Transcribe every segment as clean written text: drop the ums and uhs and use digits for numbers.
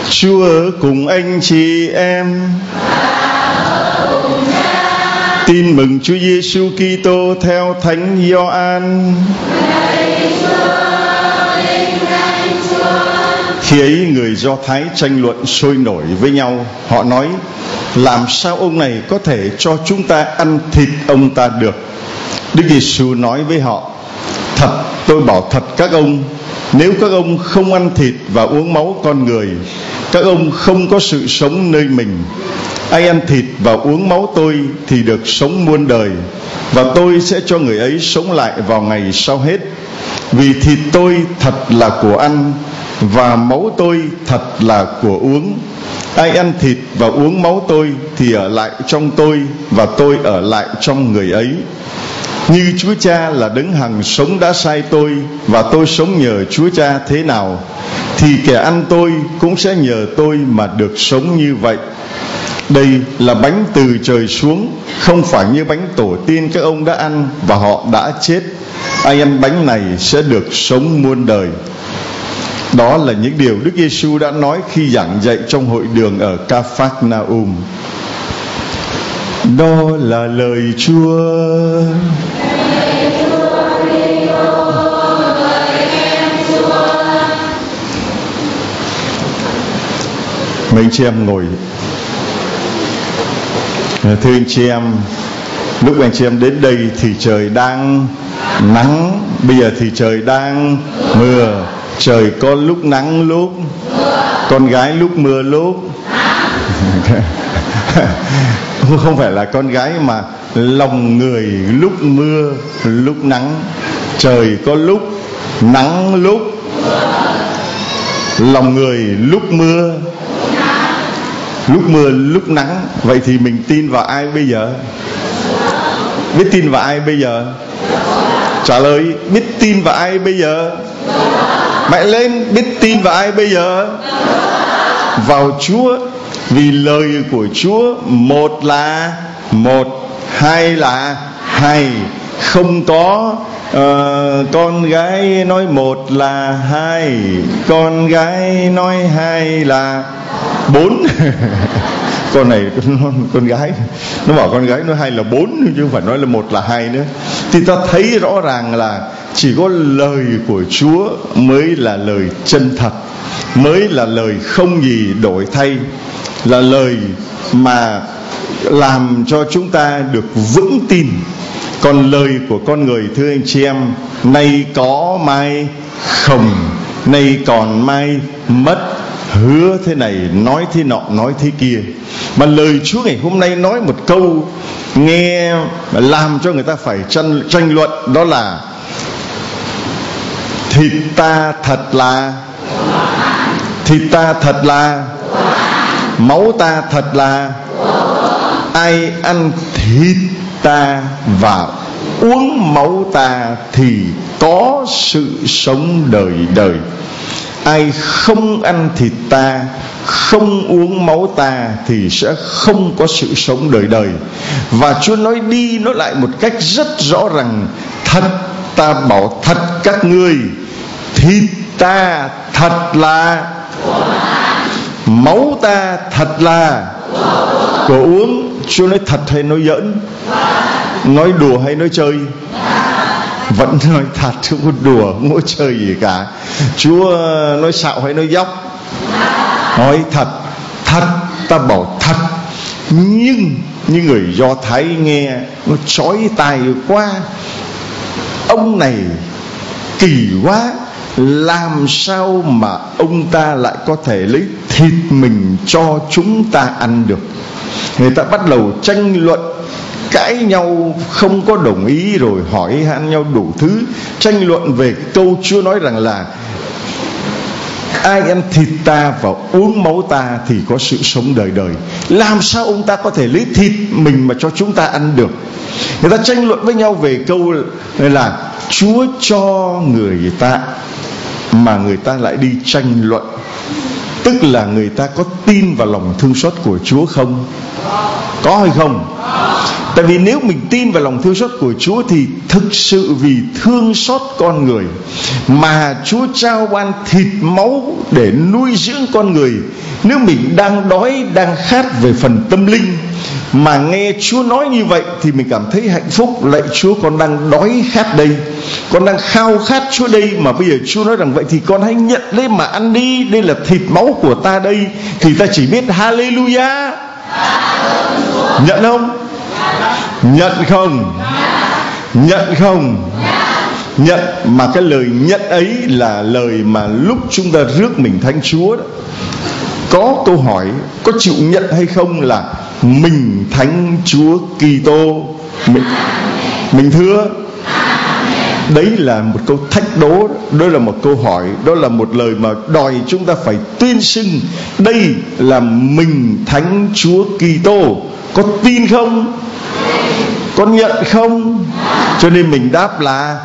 Chúa ở cùng anh chị em. Tin mừng Chúa Giêsu Kitô theo Thánh Gioan. Khi ấy người Do Thái tranh luận sôi nổi với nhau. Họ nói: làm sao ông này có thể cho chúng ta ăn thịt ông ta được? Đức Giêsu nói với họ: thật, tôi bảo thật các ông, nếu các ông không ăn thịt và uống máu con người, các ông không có sự sống nơi mình. Ai ăn thịt và uống máu tôi thì được sống muôn đời, và tôi sẽ cho người ấy sống lại vào ngày sau hết. Vì thịt tôi thật là của ăn, và máu tôi thật là của uống. Ai ăn thịt và uống máu tôi thì ở lại trong tôi, và tôi ở lại trong người ấy. Như Chúa Cha là đấng hằng sống đã sai tôi, và tôi sống nhờ Chúa Cha thế nào, thì kẻ ăn tôi cũng sẽ nhờ tôi mà được sống như vậy. Đây là bánh từ trời xuống, không phải như bánh tổ tiên các ông đã ăn và họ đã chết. Ai ăn bánh này sẽ được sống muôn đời. Đó là những điều Đức Giêsu đã nói khi giảng dạy trong hội đường ở Ca-phác-na-um. Đó là lời Chúa. Mấy anh chị em ngồi. Thưa anh chị em, lúc anh chị em đến đây thì trời đang nắng, bây giờ thì trời đang mưa. Trời có lúc nắng lúc con gái, lúc mưa lúc không phải là con gái, mà lòng người lúc mưa lúc nắng. Trời có lúc nắng lúc lòng người lúc mưa lúc nắng. Vậy thì mình tin vào ai bây giờ? Biết tin vào ai bây giờ? Trả lời, biết tin vào ai bây giờ? Mạnh lên, biết tin vào ai bây giờ? Vào Chúa. Vì lời của Chúa một là một, hai là hai. Không có con gái nói một là hai, con gái nói hai là bốn. Con này con gái nó bảo con gái nói hai là bốn, chứ không phải nói là một là hai nữa. Thì ta thấy rõ ràng là chỉ có lời của Chúa mới là lời chân thật, mới là lời không gì đổi thay, là lời mà làm cho chúng ta được vững tin. Còn lời của con người, thưa anh chị em, nay có mai không, nay còn mai mất, hứa thế này, nói thế nọ, nói thế kia. Mà lời Chúa ngày hôm nay nói một câu nghe làm cho người ta phải tranh luận, đó là thịt ta thật là máu ta thật là. Ai ăn thịt ta và uống máu ta thì có sự sống đời đời. Ai không ăn thịt ta, không uống máu ta thì sẽ không có sự sống đời đời. Và Chúa nói đi nói lại một cách rất rõ ràng: thật, ta bảo thật các ngươi, thịt ta thật là, máu ta thật là của uống. Chúa nói thật hay nói giỡn? Nói đùa hay nói chơi? Vẫn nói thật, không có đùa, không có chơi gì cả. Chúa nói xạo hay nói dóc? Nói thật. Thật, ta bảo thật. Nhưng như người Do Thái nghe nó chói tai quá. Ông này kỳ quá, làm sao mà ông ta lại có thể lấy thịt mình cho chúng ta ăn được? Người ta bắt đầu tranh luận, cãi nhau, không có đồng ý, rồi hỏi han nhau đủ thứ, tranh luận về câu Chúa nói rằng là ai ăn thịt ta và uống máu ta thì có sự sống đời đời. Làm sao ông ta có thể lấy thịt mình mà cho chúng ta ăn được? Người ta tranh luận với nhau về câu là Chúa cho người ta, mà người ta lại đi tranh luận. Tức là người ta có tin vào lòng thương xót của Chúa không? Có hay không? Tại vì nếu mình tin vào lòng thương xót của Chúa thì thực sự vì thương xót con người mà Chúa trao ban thịt máu để nuôi dưỡng con người. Nếu mình đang đói, đang khát về phần tâm linh mà nghe Chúa nói như vậy thì mình cảm thấy hạnh phúc. Lạy Chúa, con đang đói khát đây, con đang khao khát Chúa đây, mà bây giờ Chúa nói rằng vậy thì con hãy nhận lấy mà ăn đi, đây là thịt máu của ta đây. Thì ta chỉ biết Hallelujah. Nhận không? Nhận không? Nhận không? Nhận. Mà cái lời nhận ấy là lời mà lúc chúng ta rước mình Thánh Chúa đó, có câu hỏi có chịu nhận hay không là mình Thánh Chúa Kitô. Mình thưa. Đấy là một câu thách đố, đó là một câu hỏi, đó là một lời mà đòi chúng ta phải tuyên xưng đây là mình Thánh Chúa Kitô. Có tin không? Con nhận không? Cho nên mình đáp là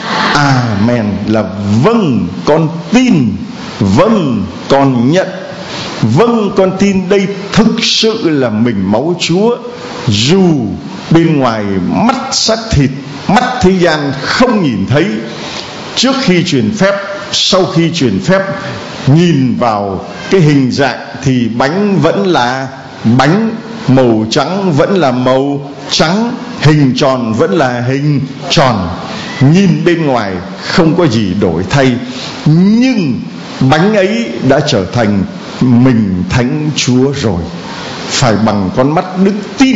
Amen, là vâng con tin, vâng con nhận, vâng con tin đây thực sự là mình máu Chúa. Dù bên ngoài mắt xác thịt, mắt thế gian không nhìn thấy, trước khi truyền phép, sau khi truyền phép, nhìn vào cái hình dạng thì bánh vẫn là bánh, màu trắng vẫn là màu trắng, hình tròn vẫn là hình tròn. Nhìn bên ngoài không có gì đổi thay, nhưng bánh ấy đã trở thành mình Thánh Chúa rồi. Phải bằng con mắt đức tin.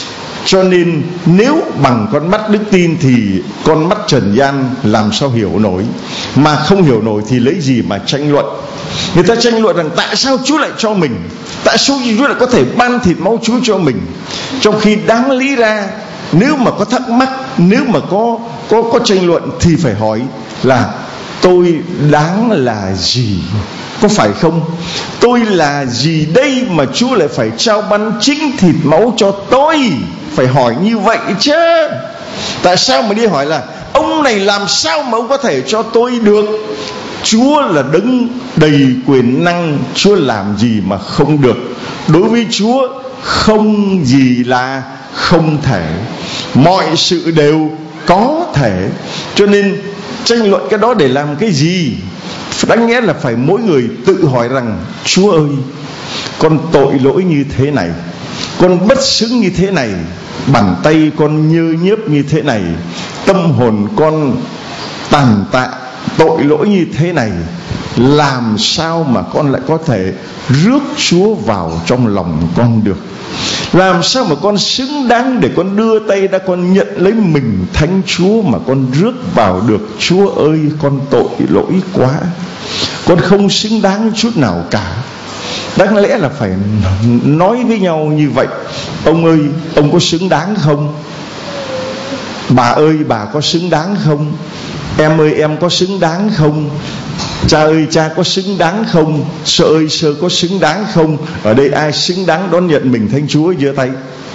Cho nên nếu bằng con mắt đức tin thì con mắt trần gian làm sao hiểu nổi. Mà không hiểu nổi thì lấy gì mà tranh luận. Người ta tranh luận rằng tại sao Chúa lại cho mình, tại sao Chúa lại có thể ban thịt máu Chúa cho mình, trong khi đáng lý ra nếu mà có thắc mắc, nếu mà có tranh luận thì phải hỏi là tôi đáng là gì, có phải không? Tôi là gì đây mà Chúa lại phải trao ban chính thịt máu cho tôi? Phải hỏi như vậy chứ. Tại sao mà đi hỏi là ông này làm sao mà ông có thể cho tôi được? Chúa là đấng đầy quyền năng, Chúa làm gì mà không được. Đối với Chúa không gì là không thể, mọi sự đều có thể. Cho nên tranh luận cái đó để làm cái gì? Đáng nghĩa là phải mỗi người tự hỏi rằng Chúa ơi, con tội lỗi như thế này, con bất xứng như thế này, bàn tay con nhơ nhớp như thế này, tâm hồn con tàn tạ tội lỗi như thế này, làm sao mà con lại có thể rước Chúa vào trong lòng con được? Làm sao mà con xứng đáng để con đưa tay ra con nhận lấy mình Thánh Chúa mà con rước vào được? Chúa ơi, con tội lỗi quá, con không xứng đáng chút nào cả. Đáng lẽ là phải nói với nhau như vậy. Ông ơi, ông có xứng đáng không? Bà ơi, bà có xứng đáng không? Em ơi, em có xứng đáng không? Cha ơi, cha có xứng đáng không? Sơ ơi, sơ có xứng đáng không? Ở đây ai xứng đáng đón nhận mình Thánh Chúa giơ tay?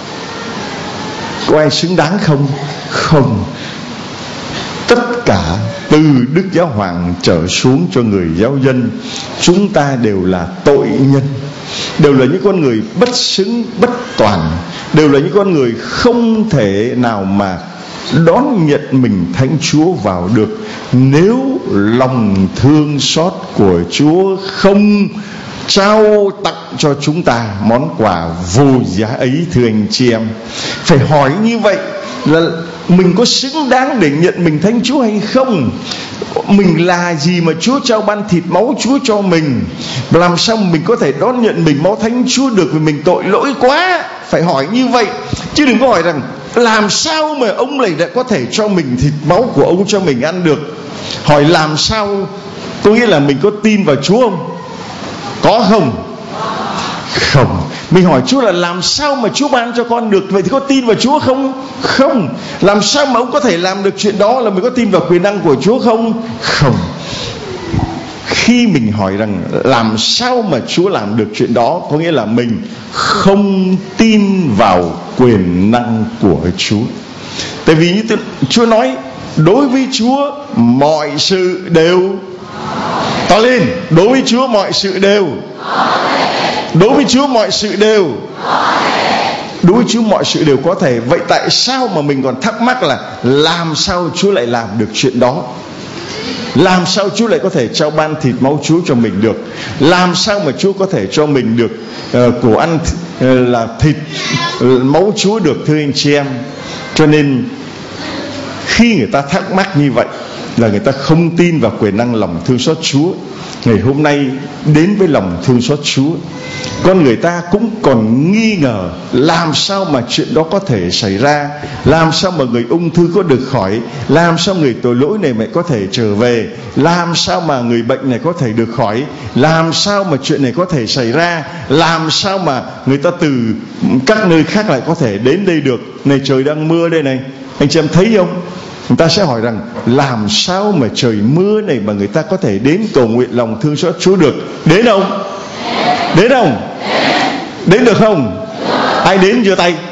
Có ai xứng đáng không? Không. Tất cả từ Đức Giáo Hoàng trở xuống cho người giáo dân, chúng ta đều là tội nhân, đều là những con người bất xứng, bất toàn, đều là những con người không thể nào mà đón nhận mình Thánh Chúa vào được nếu lòng thương xót của Chúa không trao tặng cho chúng ta món quà vô giá ấy. Thưa anh chị em, phải hỏi như vậy là mình có xứng đáng để nhận mình Thánh Chúa hay không? Mình là gì mà Chúa trao ban thịt máu Chúa cho mình? Làm sao mình có thể đón nhận mình máu Thánh Chúa được vì mình tội lỗi quá? Phải hỏi như vậy, chứ đừng có hỏi rằng làm sao mà ông này đã có thể cho mình thịt máu của ông cho mình ăn được. Hỏi làm sao có nghĩa là mình có tin vào Chúa không? Có không? Không. Mình hỏi Chúa là làm sao mà Chúa ban cho con được, vậy thì có tin vào Chúa không? Không. Làm sao mà ông có thể làm được chuyện đó, là mình có tin vào quyền năng của Chúa không? Không. Khi mình hỏi rằng làm sao mà Chúa làm được chuyện đó, có nghĩa là mình không tin vào quyền năng của Chúa. Tại vì như Chúa nói, đối với Chúa mọi sự đều to lên. Đối với Chúa mọi sự đều, đối với Chúa mọi sự đều. Đối với Chúa mọi sự đều có thể. Vậy tại sao mà mình còn thắc mắc là làm sao Chúa lại làm được chuyện đó? Làm sao Chúa lại có thể trao ban thịt máu Chúa cho mình được? Làm sao mà Chúa có thể cho mình được của ăn là thịt máu Chúa được, thưa anh chị em? Cho nên khi người ta thắc mắc như vậy là người ta không tin vào quyền năng lòng thương xót Chúa. Ngày hôm nay đến với lòng thương xót Chúa, con người ta cũng còn nghi ngờ làm sao mà chuyện đó có thể xảy ra, làm sao mà người ung thư có được khỏi, làm sao người tội lỗi này mới có thể trở về, làm sao mà người bệnh này có thể được khỏi, làm sao mà chuyện này có thể xảy ra, làm sao mà người ta từ các nơi khác lại có thể đến đây được. Này trời đang mưa đây này, anh chị em thấy không? Người ta sẽ hỏi rằng làm sao mà trời mưa này mà người ta có thể đến cầu nguyện lòng thương xót Chúa được? Đến không? Đến không? Đến được không? Ai đến giơ tay.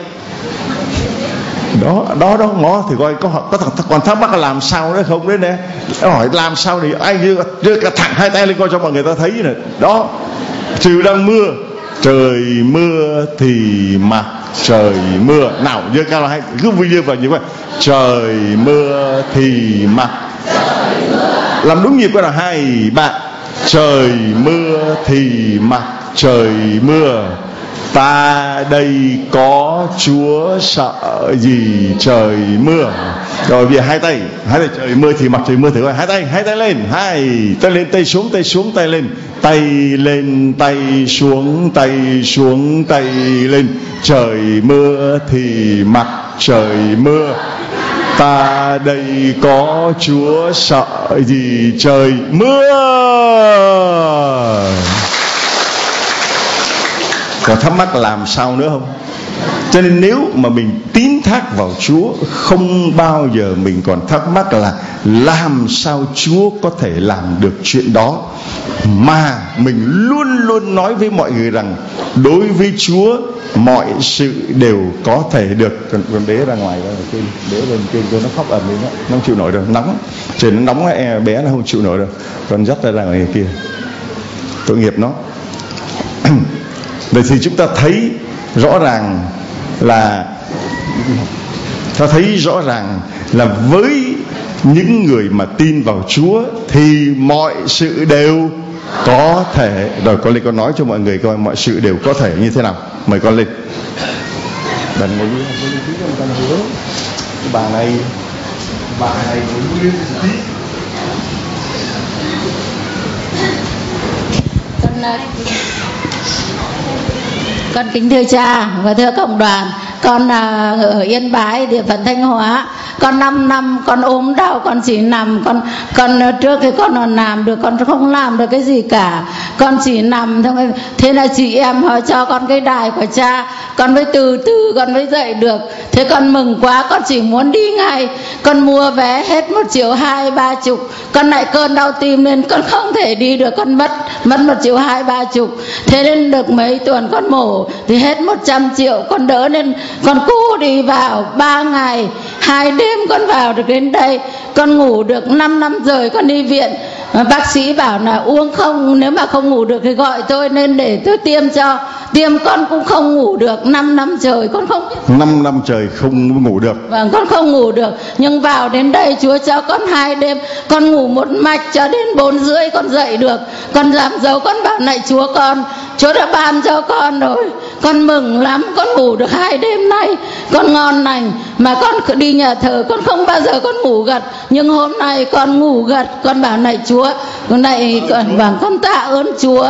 Đó ngó thì coi có thằng còn thắc mắc là làm sao đấy không đấy nè. Hỏi làm sao thì ai đưa cả thẳng hai tay lên coi cho mọi người ta thấy này. Đó, trời đang mưa, trời mưa thì mặc trời mưa. Nào giơ cao là hay, cứ vui dơ vào như vậy. Trời mưa thì mặc. Làm đúng nhịp coi là 2, 3. Trời mưa thì mặc trời mưa. Ta đây có Chúa sợ gì trời mưa. Rồi bây giờ hai tay trời mưa thì mặc trời mưa. Thử coi, hai tay lên, tay lên, tay xuống, tay xuống, tay lên, tay lên, tay xuống, tay xuống, tay lên. Trời mưa thì mặc trời mưa. Ta đây có Chúa sợ gì trời mưa. Còn thắc mắc làm sao nữa không? Cho nên nếu mà mình tín thác vào Chúa, không bao giờ mình còn thắc mắc là làm sao Chúa có thể làm được chuyện đó. Mà mình luôn luôn nói với mọi người rằng đối với Chúa mọi sự đều có thể được. Con bé ra ngoài bên, bé lên trên cho nó khóc ầm lên đó, nó không chịu nổi đâu, nóng. Trời nó nóng, bé nó không chịu nổi đâu. Con dắt ra ngoài kia, tội nghiệp nó. Vậy thì chúng ta thấy rõ ràng là với những người mà tin vào Chúa thì mọi sự đều có thể. Rồi con lên con nói cho mọi người coi mọi sự đều có thể như thế nào. Mời con lên. Bạn ngồi đi, bà này con kính thưa cha và thưa cộng đoàn. Con ở Yên Bái, địa phận Thanh Hóa. Con 5 năm con ốm đau, con chỉ nằm. Con trước khi con còn làm được, con không làm được cái gì cả. Con chỉ nằm thôi. Thế là chị em họ cho con cái đài của cha, con mới từ từ con mới dậy được. Thế con mừng quá, con chỉ muốn đi ngay. Con mua vé hết 1.200.000-3 chục. Con lại cơn đau tim nên con không thể đi được, con mất 1.200.000-3 chục. Thế nên được mấy tuần con mổ thì hết 100 triệu. Con đỡ nên con cố đi vào 3 ngày 2 đêm con vào được đến đây. Con ngủ được 5 năm rồi con đi viện. Bác sĩ bảo là uống không, nếu mà không ngủ được thì gọi tôi nên để tôi tiêm cho. Tiêm con cũng không ngủ được 5 năm trời, con không biết. 5 năm trời không ngủ được. Vâng, con không ngủ được. Nhưng vào đến đây Chúa cho con 2 đêm. Con ngủ một mạch cho đến 4:30 con dậy được. Con dám dấu, con bảo này Chúa đã ban cho con rồi. Con mừng lắm, con ngủ được 2 đêm nay. Con ngon lành. Mà con đi nhà thờ con không bao giờ con ngủ gật. Nhưng hôm nay con ngủ gật. Con bảo này Chúa, này con tạ ơn Chúa.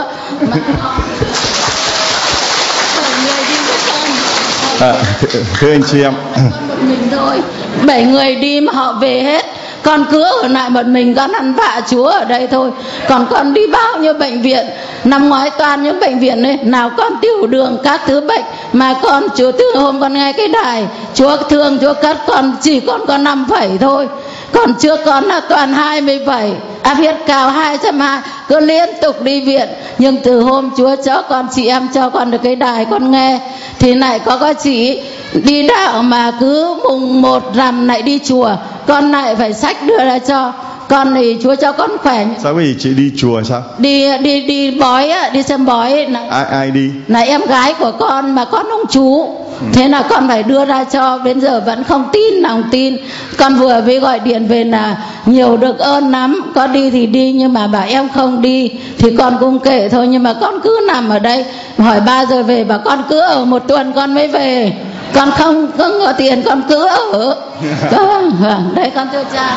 Thưa anh chị em, một mình thôi, 7 người đi mà họ về hết. Con cứ ở lại một mình, con ăn vạ Chúa ở đây thôi. Còn con đi bao nhiêu bệnh viện. Năm ngoái toàn những bệnh viện này, nào con tiểu đường các thứ bệnh. Mà con Chúa từ hôm con nghe cái đài Chúa thương Chúa cất con, chỉ còn có 5 phẩy thôi. Còn trước con là toàn 27, áp huyết cao 220, cứ liên tục đi viện. Nhưng từ hôm Chúa cho con, chị em cho con được cái đài con nghe, thì lại có các chị đi đạo mà cứ mùng 1 rằm lại đi chùa, con lại phải xách đưa ra cho. Con thì Chúa cho con khỏe. Sao cái gì chị đi chùa sao? Đi bói á, đi xem bói. Ai đi? Là em gái của con mà con ông chú. Thế là con phải đưa ra cho, đến giờ vẫn không tin, lòng tin. Con vừa mới gọi điện về là nhiều được ơn lắm, con đi thì đi nhưng mà bảo em không đi thì con cũng kệ thôi, nhưng mà con cứ nằm ở đây, hỏi 3 giờ về, bảo con cứ ở 1 tuần con mới về, con không có tiền, con cứ ở. Đây con thưa cha.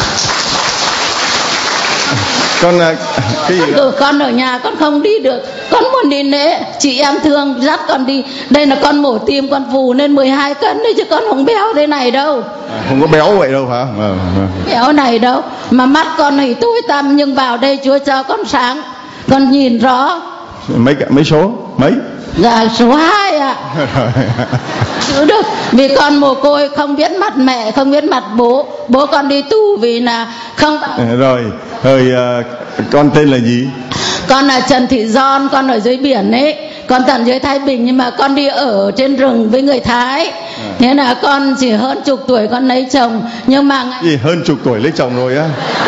Con cái gì con ở nhà con không đi được, con muốn đi lễ, chị em thương dắt con đi. Đây là con mổ tim, con phù lên 12 cân đấy chứ con không béo thế này đâu. Không có béo vậy đâu hả? Béo này đâu, mà mắt con thì tối tăm, nhưng vào đây Chúa cho con sáng, con nhìn rõ. Mấy số? Mấy? Dạ số 2 ạ. Chứ được, vì con mồ côi, không biết mặt mẹ, không biết mặt bố. Bố con đi tù vì là không. Rồi con tên là gì? Con là Trần Thị Giòn, con ở dưới biển ấy, con tận dưới Thái Bình, nhưng mà con đi ở trên rừng với người Thái. Thế là con chỉ hơn chục tuổi con lấy chồng, nhưng mà gì hơn chục tuổi lấy chồng rồi á?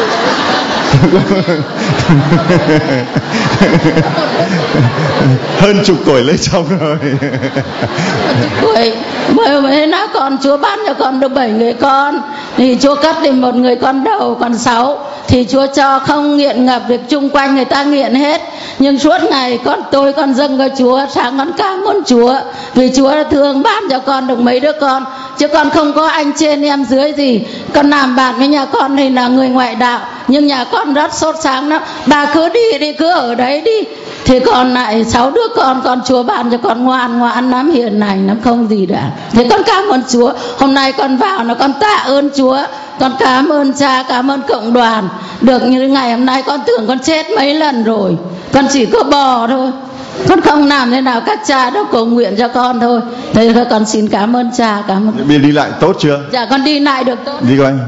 Hơn chục tuổi lấy chồng rồi. Tuổi mới nói con Chúa ban cho con được 7 người con, thì Chúa cắt đi 1 người con đầu, còn 6 thì Chúa cho không nghiện ngập được, chung quanh người ta nghiện hết. Nhưng suốt ngày con dâng cho Chúa, sáng con cảm ơn Chúa vì Chúa đã thương ban cho con được mấy đứa con, chứ con không có anh trên em dưới gì. Con làm bạn với nhà con thì là người ngoại đạo, nhưng nhà con rất sốt sáng lắm. Bà cứ đi cứ ở đấy đi. Thì còn lại 6 đứa con Chúa ban cho con ngoan lắm, hiền lành lắm, không gì cả. Thế con cảm ơn Chúa. Hôm nay con vào là con tạ ơn Chúa, con cảm ơn cha, cảm ơn cộng đoàn. Được như ngày hôm nay con tưởng con chết mấy lần rồi, con chỉ có bò thôi, con không làm thế nào, các cha đâu cầu nguyện cho con thôi. Thế con xin cảm ơn cha, cảm ơn. Bây giờ đi lại tốt chưa? Dạ con đi lại được tốt. Đi coi.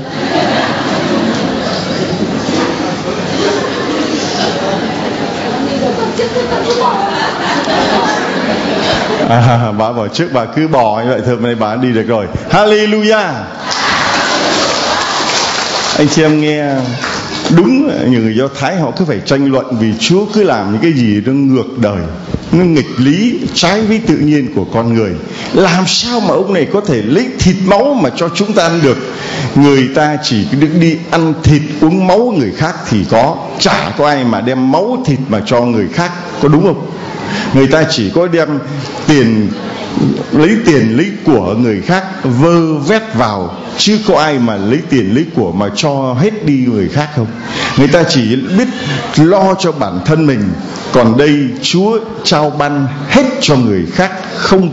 Bà bảo trước bà cứ bò như vậy thôi, nay bà đi được rồi. Hallelujah. Anh chị em nghe đúng, nhiều người Do Thái họ cứ phải tranh luận vì Chúa cứ làm những cái gì nó ngược đời, nó nghịch lý, trái với tự nhiên của con người. Làm sao mà ông này có thể lấy thịt máu mà cho chúng ta ăn được? Người ta chỉ được đi ăn thịt uống máu người khác thì có, chả có ai mà đem máu thịt mà cho người khác, có đúng không? Người ta chỉ có đem lấy của người khác vơ vét vào, chứ có ai mà lấy tiền lấy của mà cho hết đi người khác không? Người ta chỉ biết lo cho bản thân mình, còn đây Chúa trao ban hết cho người khác, không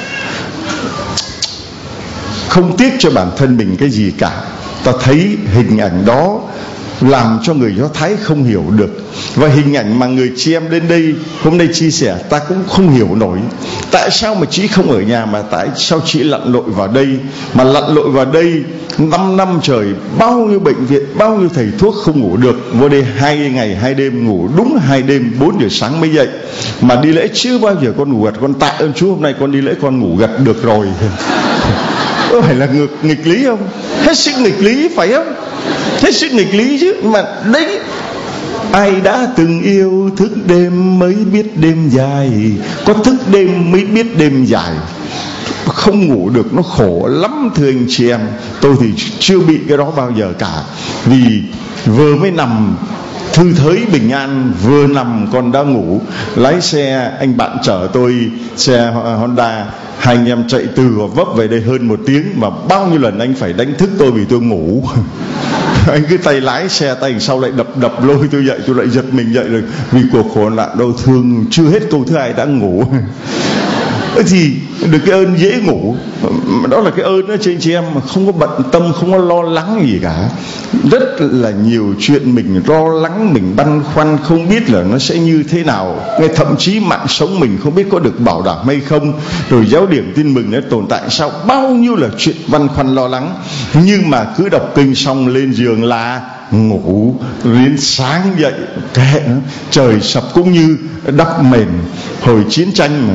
tiếc cho bản thân mình cái gì cả. Ta thấy hình ảnh đó làm cho người Do Thái không hiểu được. Và hình ảnh mà người chị em đến đây hôm nay chia sẻ, ta cũng không hiểu nổi. Tại sao mà chị không ở nhà, mà tại sao chị lặn lội vào đây? Mà lặn lội vào đây 5 năm trời, bao nhiêu bệnh viện, bao nhiêu thầy thuốc không ngủ được. Vô đây 2 ngày 2 đêm, ngủ đúng 2 đêm, 4 giờ sáng mới dậy. Mà đi lễ chưa bao giờ con ngủ gật. Con tạ ơn Chúa hôm nay con đi lễ con ngủ gật được rồi. Có phải là nghịch lý không? Hết sức nghịch lý phải không? Hết sức nghịch lý chứ. Mà đấy, ai đã từng yêu thức đêm mới biết đêm dài, có thức đêm mới biết đêm dài. Không ngủ được nó khổ lắm thưa anh chị em. Tôi thì chưa bị cái đó bao giờ cả. Vì vừa mới nằm thư thới bình an, vừa nằm còn đã ngủ. Lái xe, anh bạn chở tôi xe Honda, hai anh em chạy từ Gò Vấp về đây hơn 1 tiếng, mà bao nhiêu lần anh phải đánh thức tôi vì tôi ngủ. Anh cứ tay lái xe, tay sau lại đập lôi tôi dậy, tôi lại giật mình dậy rồi, vì cuộc khổ nạn đau thương chưa hết câu thứ 2 đã ngủ. Thì được cái ơn dễ ngủ, đó là cái ơn đó cho anh chị em, mà không có bận tâm, không có lo lắng gì cả. Rất là nhiều chuyện mình lo lắng, mình băn khoăn, không biết là nó sẽ như thế nào. Ngay thậm chí mạng sống mình không biết có được bảo đảm hay không, rồi giáo điểm tin mừng nó tồn tại sao, bao nhiêu là chuyện băn khoăn lo lắng. Nhưng mà cứ đọc kinh xong lên giường là ngủ, đến sáng dậy kệ nó, trời sập cũng như đắp mền. Hồi chiến tranh mà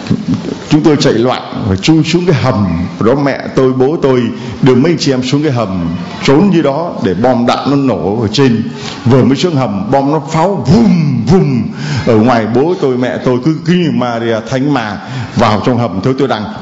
chúng tôi chạy loạn và chui xuống cái hầm đó. Mẹ tôi, bố tôi đưa mấy chị em xuống cái hầm, trốn dưới đó để bom đạn nó nổ ở trên. Vừa mới xuống hầm, bom nó pháo vum vum ở ngoài. Bố tôi, mẹ tôi cứ như Maria Thánh mà vào trong hầm. Thôi tôi đang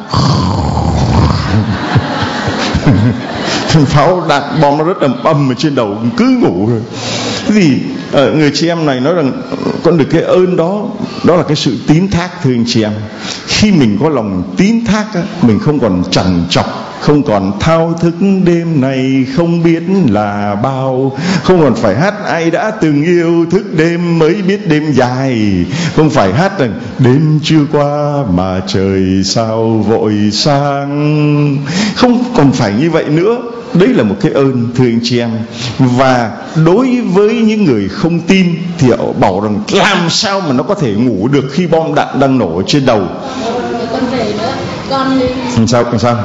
pháo đạn bom nó rất ầm ở trên đầu, cứ ngủ rồi. Cái gì người chị em này nói rằng con được cái ơn đó, đó là cái sự tín thác. Thưa anh chị em, khi mình có lòng tín thác á, mình không còn trằn trọc, không còn thao thức đêm này không biết là bao, không còn phải hát ai đã từng yêu thức đêm mới biết đêm dài, không phải hát rằng đêm chưa qua mà trời sao vội sang, không còn phải như vậy nữa. Đấy là một cái ơn, thưa anh chị em. Và đối với những người không tin thì họ bảo rằng làm sao mà nó có thể ngủ được khi bom đạn đang nổ trên đầu. Con về nữa, con làm sao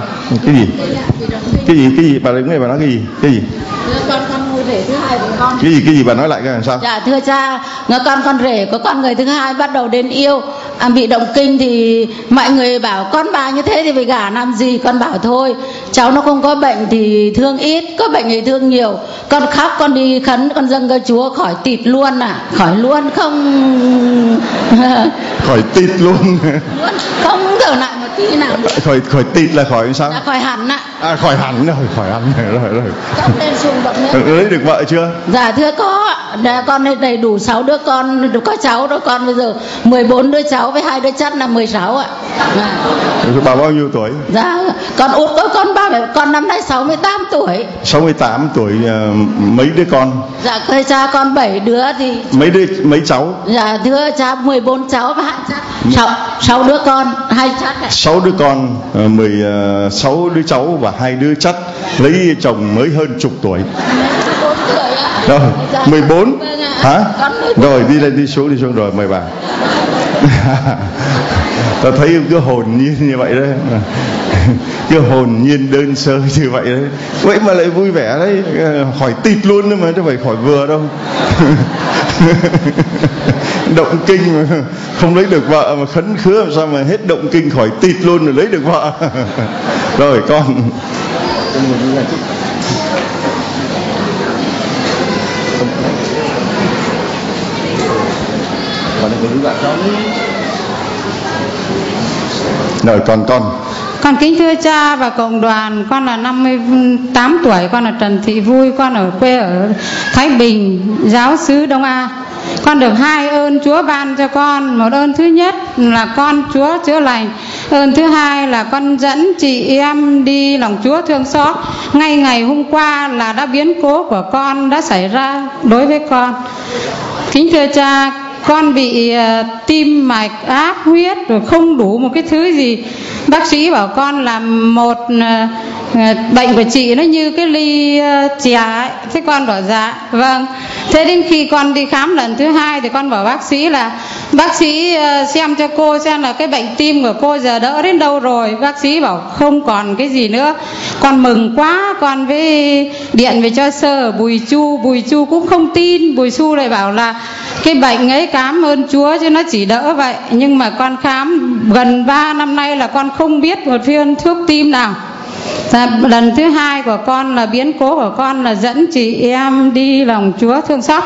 cái gì bà đứng đây bà nói cái gì con người rể thứ hai của con. Cái gì bà nói lại cái làm sao? Dạ thưa cha, con rể của con người thứ hai bắt đầu đến yêu, bị động kinh thì mọi người bảo con bà như thế thì phải gả làm gì. Con bảo thôi, cháu nó không có bệnh thì thương ít, có bệnh thì thương nhiều. Con khóc, con đi khấn, con dâng cho Chúa khỏi tịt luôn khỏi luôn, không khỏi tịt luôn không thở lại một tí nào. Khỏi tịt là khỏi sao? Dạ, khỏi hẳn ạ. Khỏi hẳn rồi. Không nên xung động nữa. Lấy được vợ chưa? Dạ thưa có, con đầy đủ 6 đứa con, có cháu đó con bây giờ 14 đứa cháu với 2 đứa chắt là 16 ạ. Bà bao nhiêu tuổi? Dạ con út có con năm nay 68 tuổi. 68 tuổi. Mấy đứa con? Dạ thưa cha con 7 đứa thì mấy cháu? Dạ thưa cha 14 cháu và 2 chắt. 6 đứa con, 2 chắt. 6 đứa con, 16 đứa cháu và 2 đứa chắt. Lấy chồng mới hơn chục tuổi. Rồi, 14 hả? Rồi đi xuống rồi mời bà. Tao thấy cái hồn nhiên như vậy đấy, cái hồn nhiên đơn sơ như vậy đấy, vậy mà lại vui vẻ đấy. Khỏi tịt luôn nữa mà, chứ phải khỏi vừa đâu. Động kinh mà không lấy được vợ mà khấn khứa làm sao mà hết động kinh khỏi tịt luôn rồi lấy được vợ. Rồi con rồi con kính thưa cha và cộng đoàn. Con là 58 tuổi, con là Trần Thị Vui, con ở quê ở Thái Bình, giáo xứ Đông A. Con được 2 ơn Chúa ban cho con. Một ơn thứ nhất là con Chúa chữa lành. Ơn thứ hai là con dẫn chị em đi lòng Chúa thương xót. Ngay ngày hôm qua là đã biến cố của con đã xảy ra đối với con. Kính thưa cha, con bị tim mạch, áp huyết rồi không đủ một cái thứ gì. Bác sĩ bảo con là một bệnh của chị nó như cái ly chè ấy. Thế con bảo dạ vâng. Thế đến khi con đi khám lần thứ hai thì con bảo bác sĩ là bác sĩ xem cho cô xem là cái bệnh tim của cô giờ đỡ đến đâu rồi. Bác sĩ bảo không còn cái gì nữa. Con mừng quá, con với điện về cho sơ ở Bùi Chu cũng không tin. Bùi Chu lại bảo là cái bệnh ấy cảm ơn Chúa chứ nó chỉ đỡ vậy. Nhưng mà con khám gần 3 năm nay là con không biết một viên thuốc tim nào. Lần thứ hai của con là biến cố của con là dẫn chị em đi lòng Chúa thương xót.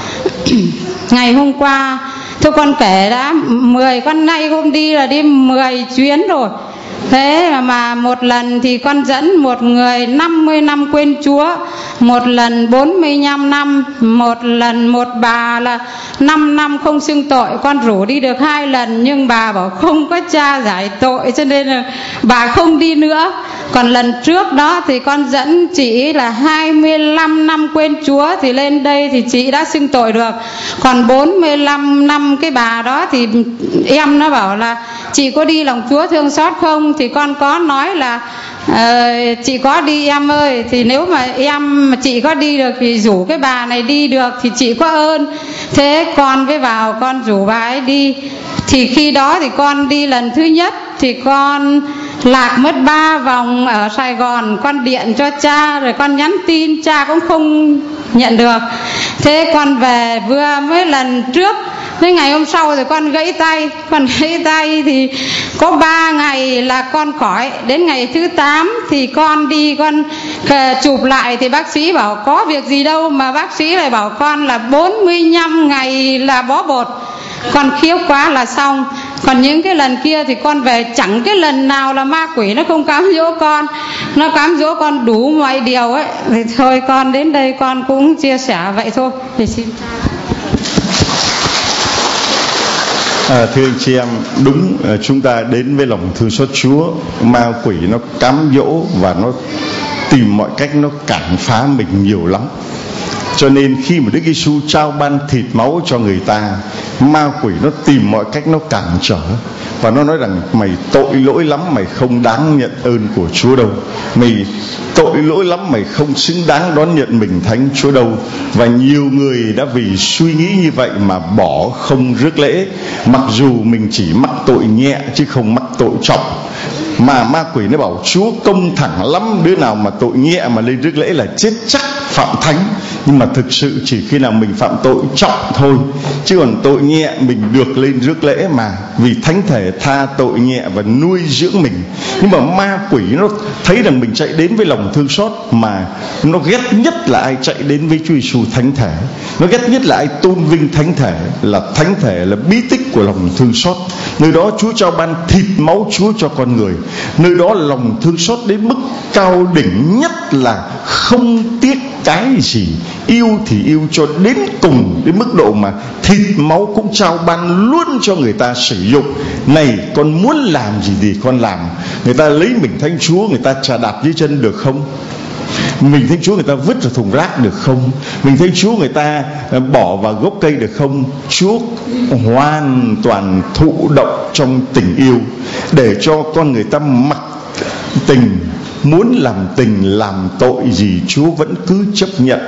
Ngày hôm qua thôi con kể đã 10 con nay hôm đi là đi 10 chuyến rồi. Thế mà một lần thì con dẫn một người 50 năm quên Chúa, một lần 45 năm, một lần một bà là 5 năm không xưng tội. Con rủ đi được 2 lần nhưng bà bảo không có cha giải tội cho nên là bà không đi nữa. Còn lần trước đó thì con dẫn chị là 25 năm quên Chúa thì lên đây thì chị đã xưng tội được. Còn 45 năm cái bà đó thì em nó bảo là chị có đi lòng Chúa thương xót không? Thì con có nói là chị có đi em ơi. Thì nếu mà chị có đi được thì rủ cái bà này đi được thì chị có ơn. Thế con với vào con rủ bà ấy đi. Thì khi đó thì con đi lần thứ nhất thì con lạc mất 3 vòng ở Sài Gòn. Con điện cho cha rồi con nhắn tin cha cũng không nhận được. Thế con về vừa mới lần trước Thế ngày hôm sau thì con gãy tay thì có 3 ngày là con khỏi. Đến ngày thứ 8 thì con đi con chụp lại thì bác sĩ bảo có việc gì đâu, mà bác sĩ lại bảo con là 45 ngày là bó bột. Con khiếp quá là xong. Còn những cái lần kia thì con về chẳng cái lần nào là ma quỷ nó không cám dỗ con. Nó cám dỗ con đủ mọi điều ấy. Thì thôi con đến đây con cũng chia sẻ vậy thôi. Thì xin thưa anh chị em, đúng, chúng ta đến với lòng thương xót Chúa. Ma quỷ nó cám dỗ và nó tìm mọi cách nó cản phá mình nhiều lắm. Cho nên khi mà Đức Giêsu trao ban thịt máu cho người ta, ma quỷ nó tìm mọi cách nó cản trở. Và nó nói rằng mày tội lỗi lắm, mày không đáng nhận ơn của Chúa đâu. Mày tội lỗi lắm, mày không xứng đáng đón nhận mình thánh Chúa đâu. Và nhiều người đã vì suy nghĩ như vậy mà bỏ không rước lễ, mặc dù mình chỉ mắc tội nhẹ chứ không mắc tội trọng. Mà ma quỷ nó bảo Chúa công thẳng lắm, đứa nào mà tội nhẹ mà lên rước lễ là chết chắc, phạm thánh. Nhưng mà thực sự chỉ khi nào mình phạm tội trọng thôi, chứ còn tội nhẹ mình được lên rước lễ mà, vì thánh thể tha tội nhẹ và nuôi dưỡng mình. Nhưng mà ma quỷ nó thấy rằng mình chạy đến với lòng thương xót, mà nó ghét nhất là ai chạy đến với Chúa Giêsu thánh thể. Nó ghét nhất là ai tôn vinh thánh thể, là thánh thể là bí tích của lòng thương xót. Nơi đó Chúa trao ban thịt máu Chúa cho con người. Nơi đó lòng thương xót đến mức cao đỉnh nhất là không tiếc cái gì, yêu thì yêu cho đến cùng, đến mức độ mà thịt máu cũng trao ban luôn cho người ta sử dụng. Này, con muốn làm gì thì con làm. Người ta lấy mình thánh Chúa, người ta chà đạp dưới chân được không? Mình thánh Chúa người ta vứt vào thùng rác được không? Mình thánh Chúa người ta bỏ vào gốc cây được không? Chúa hoàn toàn thụ động trong tình yêu, để cho con người ta mặc tình, muốn làm tình làm tội gì Chúa vẫn cứ chấp nhận.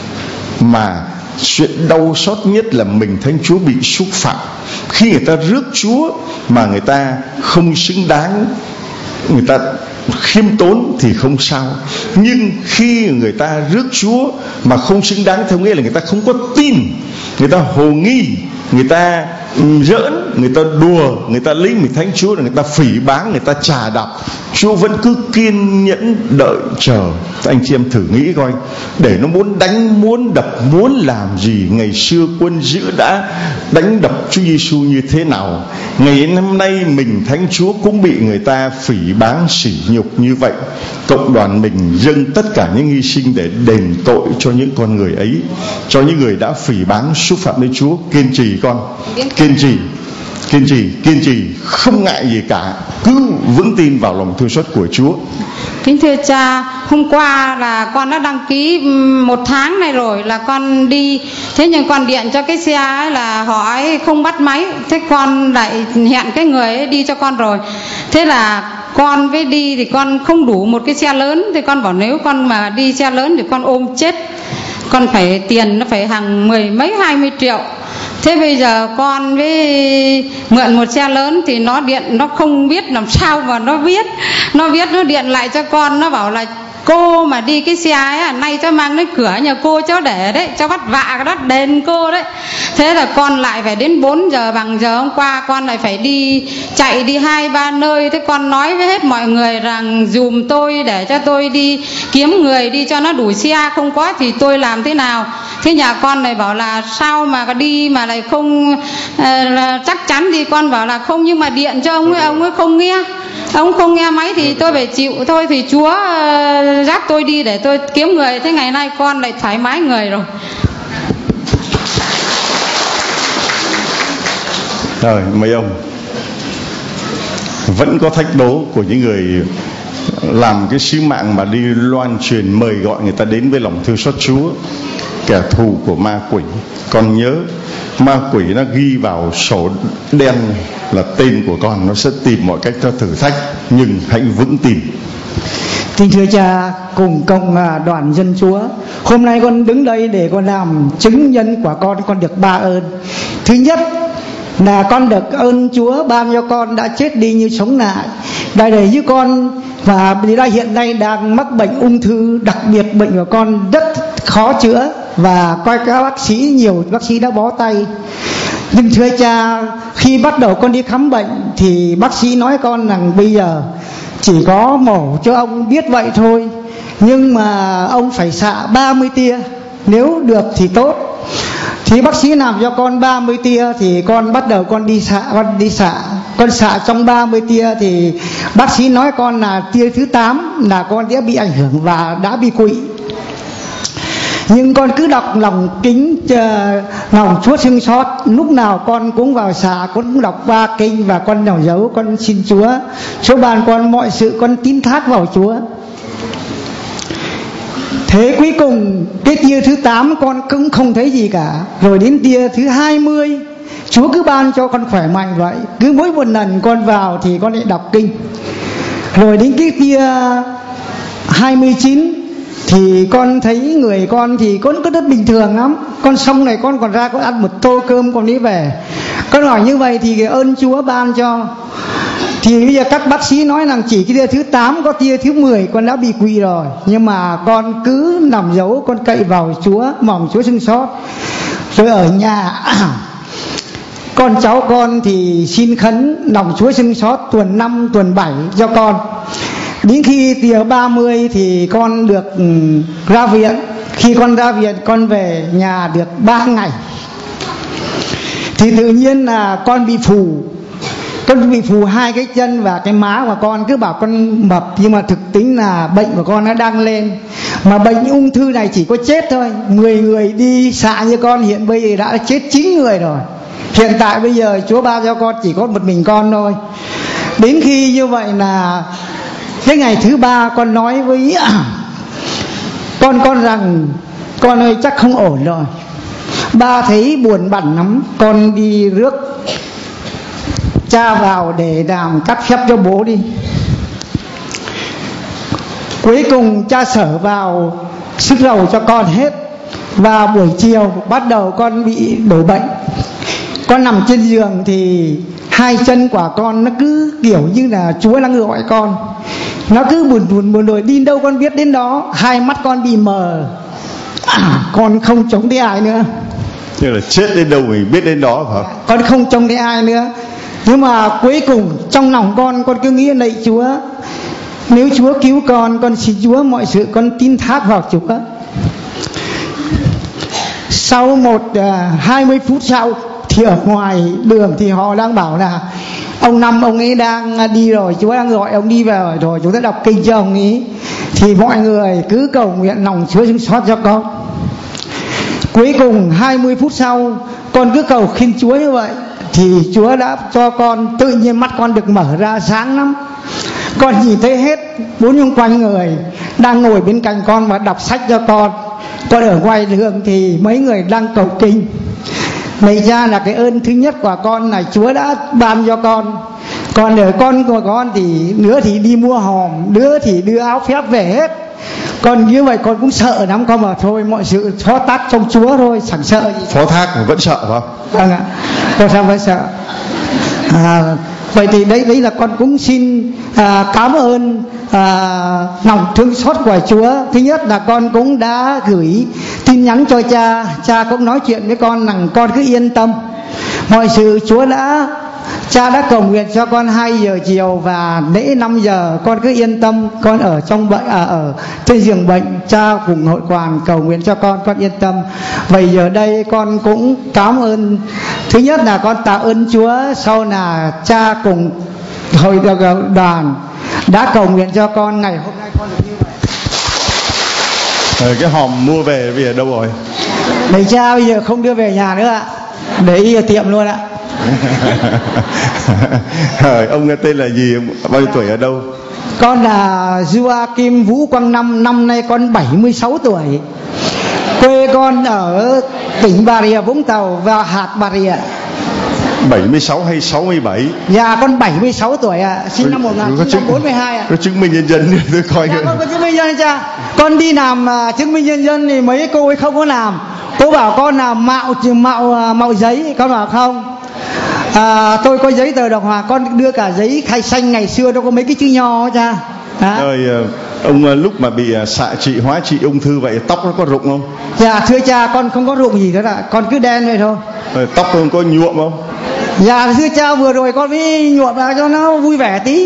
Mà chuyện đau xót nhất là mình thánh Chúa bị xúc phạm. Khi người ta rước Chúa mà người ta không xứng đáng, người ta khiêm tốn thì không sao. Nhưng khi người ta rước Chúa mà không xứng đáng, theo nghĩa là người ta không có tin, người ta hồ nghi, người ta giỡn, người ta đùa, người ta lấy mình thánh Chúa là người ta phỉ báng, người ta chà đạp, Chúa vẫn cứ kiên nhẫn đợi chờ. Anh chị em thử nghĩ coi, để nó muốn đánh, muốn đập, muốn làm gì, ngày xưa quân dữ đã đánh đập Chúa Giêsu như thế nào, ngày hôm nay mình thánh Chúa cũng bị người ta phỉ báng sỉ nhục như vậy. Cộng đoàn mình dâng tất cả những hy sinh để đền tội cho những con người ấy, cho những người đã phỉ báng xúc phạm đến Chúa. Kiên trì con, kiên trì, không ngại gì cả, cứ vững tin vào lòng thương xót của Chúa. Kính thưa cha, hôm qua là con đã đăng ký 1 tháng này rồi là con đi. Thế nhưng con điện cho cái xe ấy là họ ấy không bắt máy. Thế con lại hẹn cái người ấy đi cho con rồi. Thế là con với đi thì con không đủ một cái xe lớn. Thì con bảo nếu con mà đi xe lớn thì con ôm chết. Con phải tiền nó phải hàng 10 mấy 20 triệu. Thế bây giờ con với mượn một xe lớn thì nó điện, nó không biết làm sao mà nó biết. Nó điện lại cho con, nó bảo là cô mà đi cái xe ấy, nay cháu mang đến cửa nhà cô cháu để đấy, cháu bắt vạ cái đó đền cô đấy. Thế là con lại phải đến 4 giờ bằng giờ hôm qua, con lại phải chạy đi 2-3 nơi. Thế con nói với hết mọi người rằng dùm tôi để cho tôi đi kiếm người đi cho nó đủ xe, không có thì tôi làm thế nào. Thế nhà con này bảo là sao mà đi mà lại không chắc chắn, thì con bảo là không, nhưng mà điện cho ông ấy không nghe. Ông không nghe máy thì tôi phải chịu thôi. Thì Chúa dắt tôi đi để tôi kiếm người. Thế ngày nay con lại thoải mái người rồi. Rồi, mấy ông vẫn có thách đố của những người làm cái sứ mạng mà đi loan truyền mời gọi người ta đến với lòng thương xót Chúa, kẻ thù của ma quỷ. Con nhớ, ma quỷ nó ghi vào sổ đen là tên của con, nó sẽ tìm mọi cách cho thử thách, nhưng hãy vững tin. Kính thưa cha cùng cộng đoàn dân Chúa, hôm nay con đứng đây để con làm chứng nhân của con được 3 ơn. Thứ nhất là con được ơn Chúa ban cho con đã chết đi như sống lại, đại để với con, và hiện nay đang mắc bệnh ung thư, đặc biệt bệnh của con rất khó chữa và coi các bác sĩ, nhiều bác sĩ đã bó tay. Nhưng thưa cha, khi bắt đầu con đi khám bệnh thì bác sĩ nói con rằng bây giờ chỉ có mổ cho ông biết vậy thôi, nhưng mà ông phải xạ 30 tia, nếu được thì tốt. Thì bác sĩ làm cho con 30 tia thì con bắt đầu con đi xạ. Con xạ trong 30 tia thì bác sĩ nói con là tia thứ 8 là con đã bị ảnh hưởng và đã bị quỵ. Nhưng con cứ đọc lòng kính lòng Chúa thương xót, lúc nào con cũng vào xạ, con cũng đọc 3 kinh và con nhổ dấu, con xin Chúa ban con mọi sự, con tín thác vào Chúa. Thế cuối cùng cái tia thứ 8 con cũng không thấy gì cả. Rồi đến tia thứ 20 Chúa cứ ban cho con khỏe mạnh vậy. Cứ mỗi một lần con vào thì con lại đọc kinh. Rồi đến cái tia 29 thì con thấy người con thì con có rất bình thường lắm. Con xong này con còn ra con ăn một tô cơm con đi về. Con hỏi như vậy thì cái ơn Chúa ban cho. Thì bây giờ các bác sĩ nói rằng chỉ cái tia thứ 8 có tia thứ 10 con đã bị quỵ rồi. Nhưng mà con cứ nằm dấu, con cậy vào Chúa, mong Chúa thương xót. Rồi ở nhà con cháu con thì xin khấn lòng Chúa thương xót tuần 5, tuần 7 cho con. Đến khi tia 30 thì con được ra viện. Khi con ra viện con về nhà được 3 ngày thì tự nhiên là con bị phù. Con bị phù 2 cái chân và cái má của con. Cứ bảo con mập nhưng mà thực tính là bệnh của con nó đang lên. Mà bệnh ung thư này chỉ có chết thôi. 10 người đi xạ như con hiện bây giờ đã chết 9 người rồi. Hiện tại bây giờ Chúa ban cho con chỉ có một mình con thôi. Đến khi như vậy là cái ngày thứ 3 con nói với con rằng con ơi chắc không ổn rồi. Ba thấy buồn bẵn lắm. Con đi rước cha vào để làm cắt phép cho bố đi. Cuối cùng cha sở vào sức dầu cho con hết. Và buổi chiều bắt đầu con bị đổ bệnh. Con nằm trên giường thì 2 chân của con nó cứ kiểu như là Chúa đang gọi con. Nó cứ buồn rồi đi đâu con biết đến đó. 2 mắt con bị mờ. Con không chống thấy ai nữa. Như là chết đến đâu mình biết đến đó hả? Con không trông thấy ai nữa. Nhưng mà cuối cùng trong lòng con cứ nghĩ lạy Chúa, nếu Chúa cứu con xin Chúa mọi sự, con tin thác vào Chúa. Sau 20 phút sau thì ở ngoài đường thì họ đang bảo là ông Năm ông ấy đang đi rồi, Chúa đang gọi ông đi về rồi, chúng ta đọc kinh cho ông ấy. Thì mọi người cứ cầu nguyện lòng Chúa thương xót cho con. Cuối cùng 20 phút sau con cứ cầu xin Chúa như vậy thì Chúa đã cho con tự nhiên mắt con được mở ra sáng lắm. Con nhìn thấy hết 4 xung quanh người đang ngồi bên cạnh con và đọc sách cho con. Còn ở ngoài đường thì mấy người đang cầu kinh. Này ra là cái ơn thứ nhất của con là Chúa đã ban cho con. Còn ở con của con thì đứa thì đi mua hòm, đứa thì đưa áo phép về hết. Còn như vậy con cũng sợ lắm. Con bảo thôi mọi sự phó tác trong Chúa thôi, chẳng sợ gì. Phó thác mà vẫn sợ phải không? Vâng ạ, con sao vẫn sợ. Vậy thì đấy là con cũng xin cảm ơn lòng thương xót của Chúa. Thứ nhất là con cũng đã gửi tin nhắn cho cha. Cha cũng nói chuyện với con rằng con cứ yên tâm, mọi sự cha đã cầu nguyện cho con 2 giờ chiều và lễ 5 giờ. Con cứ yên tâm, con ở trong bệnh ở trên giường bệnh, cha cùng hội đoàn cầu nguyện cho con yên tâm. Vậy giờ đây con cũng cảm ơn. Thứ nhất là con tạ ơn Chúa, sau là cha cùng hội đoàn đã cầu nguyện cho con. Ngày hôm nay con được như vậy. Cái hòm mua về bây giờ đâu rồi? Đấy cha bây giờ không đưa về nhà nữa ạ, để đi ở tiệm luôn ạ. Ông tên là gì, bao nhiêu tuổi, ở đâu? Con là Joachim Vũ Quang Năm, năm nay con 76 tuổi. Quê con ở tỉnh Bà Rịa Vũng Tàu và hạt Bà Rịa. 76 hay 67? Dạ con 76 tuổi ạ, sinh năm 1942 ạ. Có chứng minh nhân dân tôi coi. Dạ con có chứng minh nhân dân cha. Con đi làm chứng minh nhân dân thì mấy cô ấy không có làm. Cô bảo con là mạo giấy, con bảo không. Tôi có giấy tờ đàng hoàng, con đưa cả giấy khai xanh ngày xưa nó có mấy cái chữ nho cha. Rồi Ông lúc mà bị xạ trị hóa trị ung thư vậy tóc nó có rụng không? Dạ thưa cha, con không có rụng gì hết ạ, con cứ đen vậy thôi. Tóc không có nhuộm không? Dạ thưa cha, vừa rồi con mới nhuộm vào cho nó vui vẻ tí.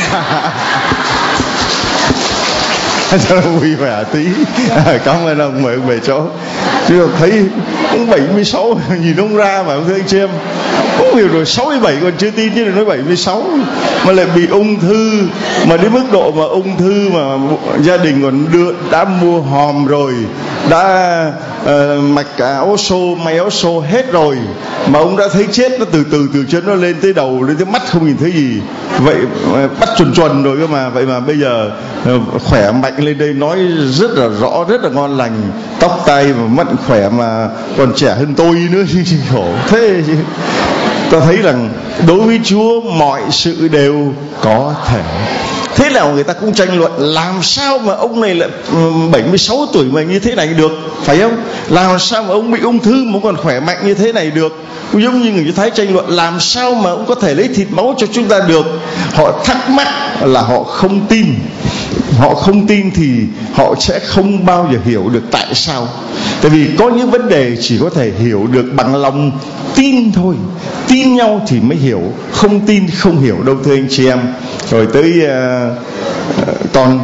Cho nó vui vẻ tí. Cảm ơn ông, mời ông về chỗ. Chứ thấy ông 76 nhìn ông ra mà ông thưa anh chị em, không hiểu rồi, 67 còn chưa tin chứ đừng nói 76 mà lại bị ung thư, mà đến mức độ mà ung thư mà gia đình còn đã mua hòm rồi, đã mạch áo xô, may áo xô hết rồi, mà ông đã thấy chết nó từ chân nó lên tới đầu, lên tới mắt không nhìn thấy gì, vậy bắt chuồn rồi cơ mà, vậy mà bây giờ khỏe mạnh lên đây, nói rất là rõ, rất là ngon lành, tóc tai mà mắt khỏe mà còn trẻ hơn tôi nữa chứ, khổ thế chứ. Ta thấy rằng đối với Chúa mọi sự đều có thể. Thế nào người ta cũng tranh luận làm sao mà ông này lại 76 tuổi mà như thế này được, phải không? Làm sao mà ông bị ung thư mà ông còn khỏe mạnh như thế này được? Giống như người Do Thái tranh luận làm sao mà ông có thể lấy thịt máu cho chúng ta được. Họ thắc mắc là họ không tin. Họ không tin thì họ sẽ không bao giờ hiểu được tại sao. Tại vì có những vấn đề chỉ có thể hiểu được bằng lòng tin thôi. Tin nhau thì mới hiểu, không tin không hiểu đâu thưa anh chị em. Rồi tới con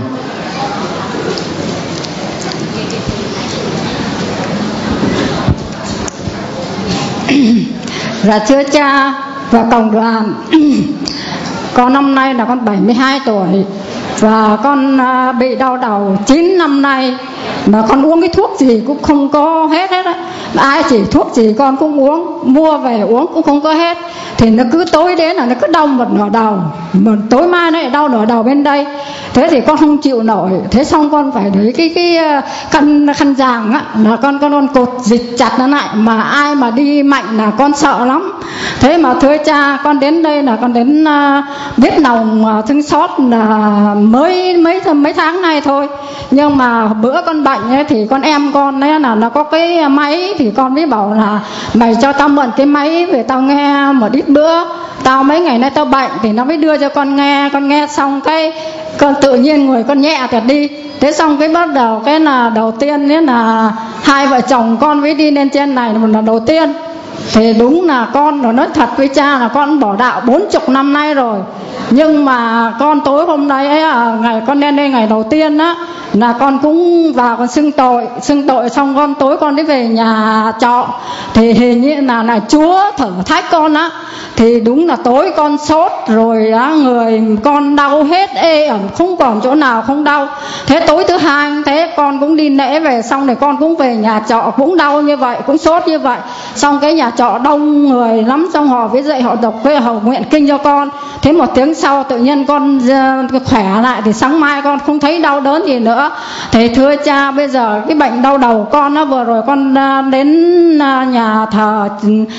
Dạ thưa cha và cộng đoàn, con năm nay là con 72 tuổi và con bị đau đầu 9 năm nay, mà con uống cái thuốc gì cũng không có hết á. Ai chỉ thuốc gì con cũng uống, mua về uống cũng không có hết. Thì nó cứ tối đến là nó cứ đau một nửa đầu, mà tối mai nó lại đau nửa đầu bên đây. Thế thì con không chịu nổi, thế xong con phải lấy cái khăn giàng á, là con cột dịch chặt nó lại, mà ai mà đi mạnh là con sợ lắm. Thế mà thưa cha, con đến đây là con đến biết lòng thương xót là mấy tháng nay thôi. Nhưng mà bữa con bệnh ấy, thì con em con ấy là nó có cái máy, thì con mới bảo là mày cho tao mượn cái máy về tao nghe một ít bữa, tao mấy ngày nay tao bệnh, thì nó mới đưa cho con nghe xong cái con tự nhiên người con nhẹ thật đi. Thế xong cái bắt đầu cái là đầu tiên ấy là hai vợ chồng con mới đi lên trên này một lần đầu tiên. Thì đúng là con rồi, nói thật với cha là con bỏ đạo 40 năm nay rồi. Nhưng mà con tối hôm nay ấy, ngày con lên đây ngày đầu tiên á, là con cũng vào con xưng tội xong con tối con đi về nhà trọ, thì hình như là Chúa thử thách con á. Thì đúng là tối con sốt rồi á, người con đau hết, ê ẩm không còn chỗ nào không đau. Thế tối thứ hai thế con cũng đi lễ về xong rồi con cũng về nhà trọ cũng đau như vậy, cũng sốt như vậy. Xong cái nhà trọ đông người lắm, xong họ với dậy họ đọc cái họ nguyện kinh cho con. Thế một tiếng sau tự nhiên con khỏe lại, thì sáng mai con không thấy đau đớn gì nữa. Thế thưa cha, bây giờ cái bệnh đau đầu con nó, vừa rồi con đến nhà thờ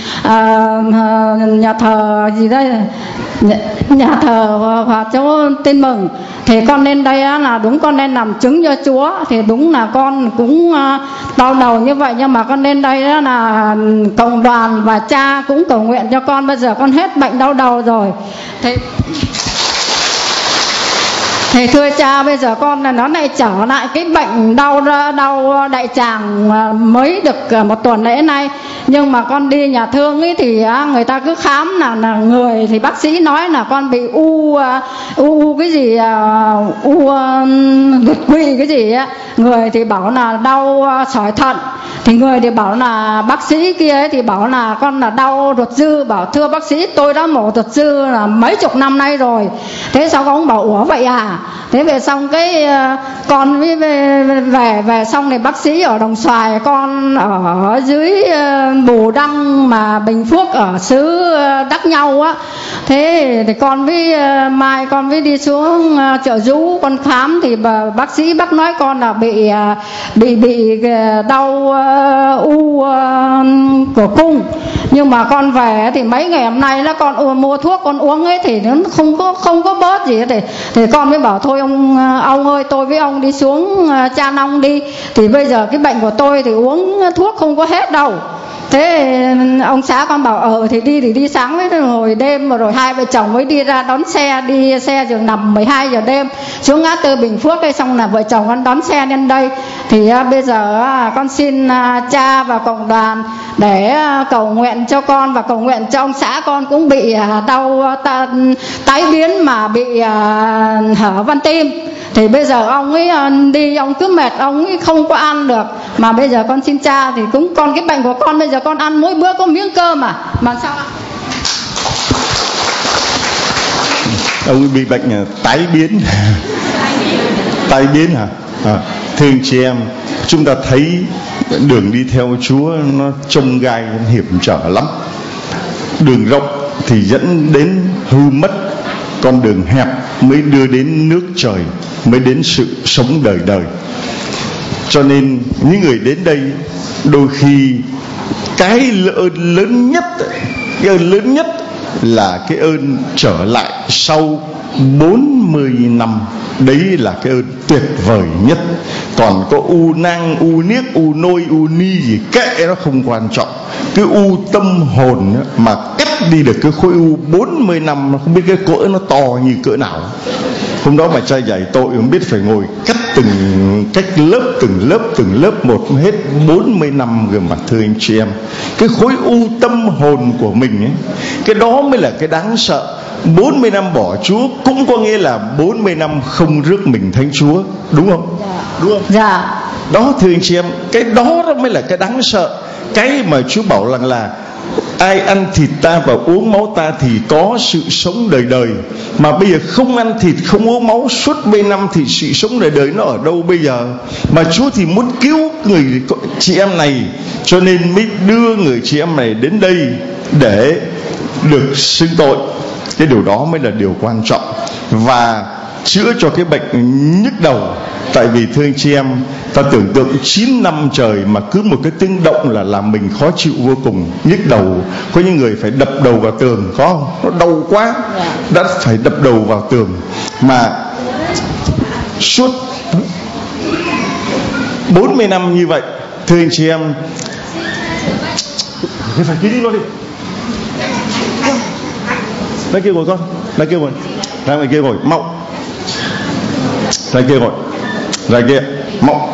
gì đây, nhà thờ Hòa Châu Tin Mừng, thì con lên đây là đúng con nên làm chứng cho Chúa. Thì đúng là con cũng đau đầu như vậy, nhưng mà con lên đây là cộng đoàn và cha cũng cầu nguyện cho con, bây giờ con hết bệnh đau đầu rồi. Thì thưa cha, bây giờ con là nó lại trở lại cái bệnh đau đại tràng mới được một tuần lễ nay. Nhưng mà con đi nhà thương ấy thì người ta cứ khám là người, thì bác sĩ nói là con bị u cái gì, đột quỵ cái gì á. Người thì bảo là đau sỏi thận, thì người thì bảo là bác sĩ kia ấy thì bảo là con là đau ruột dư. Bảo thưa bác sĩ, tôi đã mổ ruột dư là mấy chục năm nay rồi. Thế sao ông bảo ủa vậy à? Thế về xong cái con mới về xong thì bác sĩ ở Đồng Xoài, con ở dưới Bù Đăng mà Bình Phước ở xứ Đắc Nhau á. Thế thì con với mai con mới đi xuống Chợ Dũ con khám, thì bác sĩ bác nói con là bị đau u cổ cung. Nhưng mà con về thì mấy ngày hôm nay là con mua thuốc con uống ấy thì nó không có bớt gì hết. Thì con mới bảo thôi ông ơi, tôi với ông đi xuống Cha Nong đi. Thì bây giờ cái bệnh của tôi thì uống thuốc không có hết đâu. Thế ông xã con bảo thì đi sáng với rồi đêm, rồi hai vợ chồng mới đi ra đón xe, đi xe giường nằm 12 giờ đêm xuống ngã tư Bình Phước ấy, xong là vợ chồng con đón xe lên đây. Thì bây giờ con xin cha và cộng đoàn để cầu nguyện cho con và cầu nguyện cho ông xã con cũng bị đau tái biến mà bị hở van tim. Thì bây giờ ông ấy đi, ông cứ mệt, ông ấy không có ăn được. Mà bây giờ con xin cha thì cũng còn cái bệnh của con, bây giờ con ăn mỗi bữa có miếng cơm mà sao ạ? Ông ấy bị bệnh tái biến. Tái biến hả? Thưa anh chị em, chúng ta thấy đường đi theo Chúa nó chông gai hiểm trở lắm. Đường rộng thì dẫn đến hư mất, con đường hẹp mới đưa đến nước trời, mới đến sự sống đời đời. Cho nên những người đến đây đôi khi cái ơn lớn nhất là cái ơn trở lại sau 40 năm. Đấy là cái ơn tuyệt vời nhất. Còn có u nang, u niếc, u nôi, u ni gì kệ, nó không quan trọng. Cái u tâm hồn mà cắt đi được cái khối u 40 năm, nó không biết cái cỡ nó to như cỡ nào. Hôm đó mà trai giải tội không biết phải ngồi cắt từng lớp một hết 40 năm cơ mà. Thưa anh chị em, cái khối u tâm hồn của mình ấy, cái đó mới là cái đáng sợ. 40 năm bỏ Chúa cũng có nghĩa là 40 năm không rước mình thánh Chúa, đúng không? Đúng không? Dạ. Đó thưa anh chị em, cái đó mới là cái đáng sợ. Cái mà Chúa bảo rằng là ai ăn thịt ta và uống máu ta thì có sự sống đời đời. Mà bây giờ không ăn thịt, không uống máu suốt 10 năm thì sự sống đời đời nó ở đâu bây giờ? Mà Chúa thì muốn cứu người chị em này, cho nên mới đưa người chị em này đến đây để được xưng tội. Cái điều đó mới là điều quan trọng. Và chữa cho cái bệnh nhức đầu. Tại vì thưa anh chị em, ta tưởng tượng 9 năm trời mà cứ một cái tiếng động là làm mình khó chịu vô cùng, nhức đầu. Có những người phải đập đầu vào tường, có không? Nó đau quá, đã phải đập đầu vào tường. Mà suốt 40 năm như vậy, thưa anh chị em, phải kín đi luôn đi. Đây kia ngồi con, đây kia ngồi, đây kia ngồi, mau. Đây kia ngồi, đây kia, mau.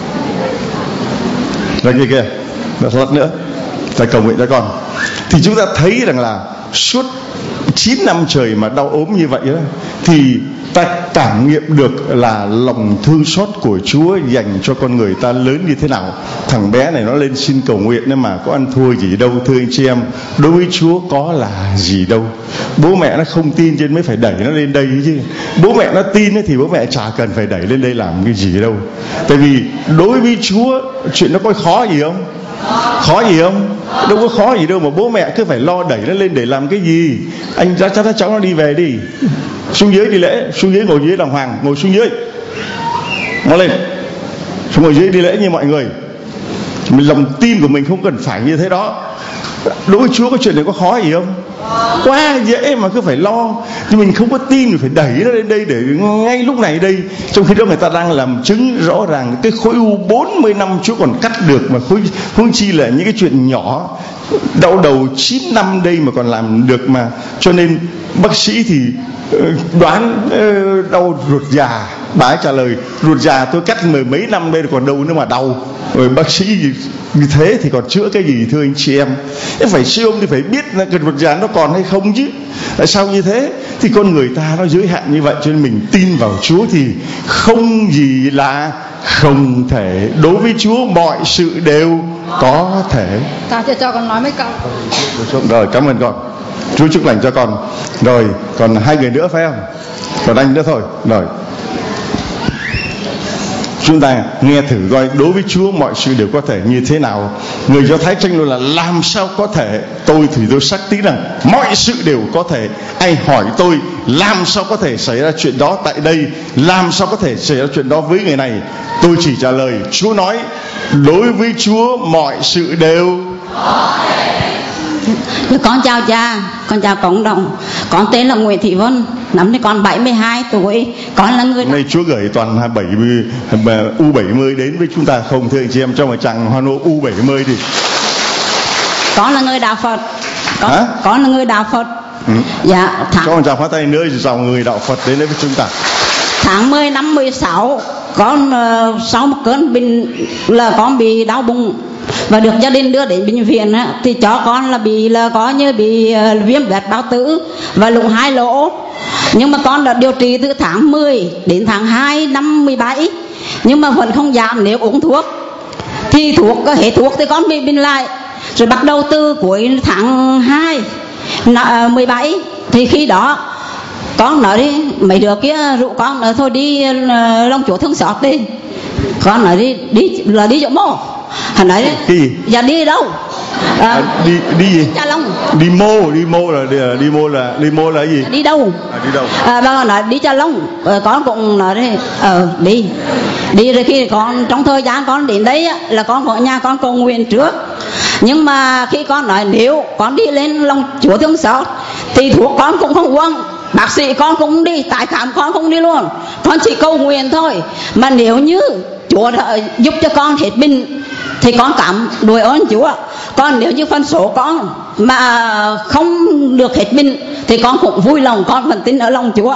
Đây kia kìa, lát nữa, ta cầu nguyện cho con. Thì chúng ta thấy rằng là suốt 9 năm trời mà đau ốm như vậy đó, thì ta cảm nghiệm được là lòng thương xót của Chúa dành cho con người ta lớn như thế nào. Thằng bé này nó lên xin cầu nguyện nhưng mà có ăn thua gì đâu. Thưa anh chị em, đối với Chúa có là gì đâu. Bố mẹ nó không tin cho nên mới phải đẩy nó lên đây chứ. Bố mẹ nó tin thì bố mẹ chả cần phải đẩy lên đây làm cái gì đâu. Tại vì đối với Chúa chuyện nó có khó gì không? Khó gì không? Đâu có khó gì đâu mà bố mẹ cứ phải lo đẩy nó lên để làm cái gì. Anh cho cháu nó đi về đi, xuống dưới đi lễ, xuống dưới ngồi dưới đàng hoàng, ngồi xuống dưới, nó lên, xuống ngồi dưới đi lễ như mọi người. Lòng tin của mình không cần phải như thế đó. Đối với Chúa có chuyện này có khó gì không? Quá dễ mà cứ phải lo. Nhưng mình không có tin thì phải đẩy nó lên đây để ngay lúc này đây. Trong khi đó người ta đang làm chứng rõ ràng cái khối u 40 năm Chúa còn cắt được, mà huống chi là những cái chuyện nhỏ. Đau đầu 9 năm đây mà còn làm được mà. Cho nên bác sĩ thì đoán đau ruột già. Bà ấy trả lời ruột già tôi cắt mười mấy năm đây còn đâu nữa mà đau. Rồi bác sĩ như thế thì còn chữa cái gì thưa anh chị em? Phải siêu âm thì phải biết là cái ruột già nó còn hay không chứ. Tại sao như thế? Thì con người ta nó giới hạn như vậy. Cho nên mình tin vào Chúa thì không gì là không thể. Đối với Chúa mọi sự đều có thể. Ta cho con nói mấy câu. Rồi cảm ơn con. Chúa chúc lành cho con. Rồi còn 2 người nữa phải không? Còn anh nữa thôi. Rồi chúng ta nghe thử coi đối với Chúa mọi sự đều có thể như thế nào. Người Do Thái tranh luận là làm sao có thể. Tôi thì tôi xác tín rằng mọi sự đều có thể. Ai hỏi tôi làm sao có thể xảy ra chuyện đó tại đây, làm sao có thể xảy ra chuyện đó với người này, tôi chỉ trả lời Chúa nói. Đối với Chúa mọi sự đều có thể. Con chào cha, con chào cộng đồng. Con tên là Nguyễn Thị Vân, năm nay con 72 tuổi. Con là người nay Chúa gửi toàn U70 đến với chúng ta không thưa anh chị em, trong một chàng hoan hô U70 thì Con là người đạo Phật. Hả? Con là người đạo Phật. Dạ. Con chào phát tay nữa dòng người đạo Phật đến đây với chúng ta. Tháng 10 năm 16 con sau một cơn bệnh là con bị đau bụng và được gia đình đưa đến bệnh viện á, thì cho con là có như bị viêm loét bao tử và lủng 2 lỗ. Nhưng mà con đã điều trị từ tháng 10 đến tháng 2 năm 17 nhưng mà vẫn không giảm. Nếu uống thuốc thì hết thuốc thì con bị bệnh lại. Rồi bắt đầu từ cuối tháng 2 17 thì khi đó con nói đi, mấy đứa kia rủ con nói thôi đi Long Chúa Thương Xót đi. Con nói đi chỗ mô. Hắn nói đi. Dạ đi đâu? Đi gì? Cha Long. Đi mô là gì? Đi đâu? Đi đâu? Bà nói đi Cha Long. Con cũng nói đi rồi khi con trong thời gian con đến đấy á, là con ở nhà con cầu nguyện trước. Nhưng mà khi con nói nếu con đi lên Long Chúa Thương Xót thì thuốc con cũng không uống, bác sĩ con cũng đi, tái khám con không đi luôn, con chỉ cầu nguyện thôi. Mà nếu như Chúa đã giúp cho con hết bệnh thì con cảm đuổi ơn Chúa. Còn nếu như phân số con mà không được hết bệnh thì con cũng vui lòng, con vẫn tin ở lòng Chúa.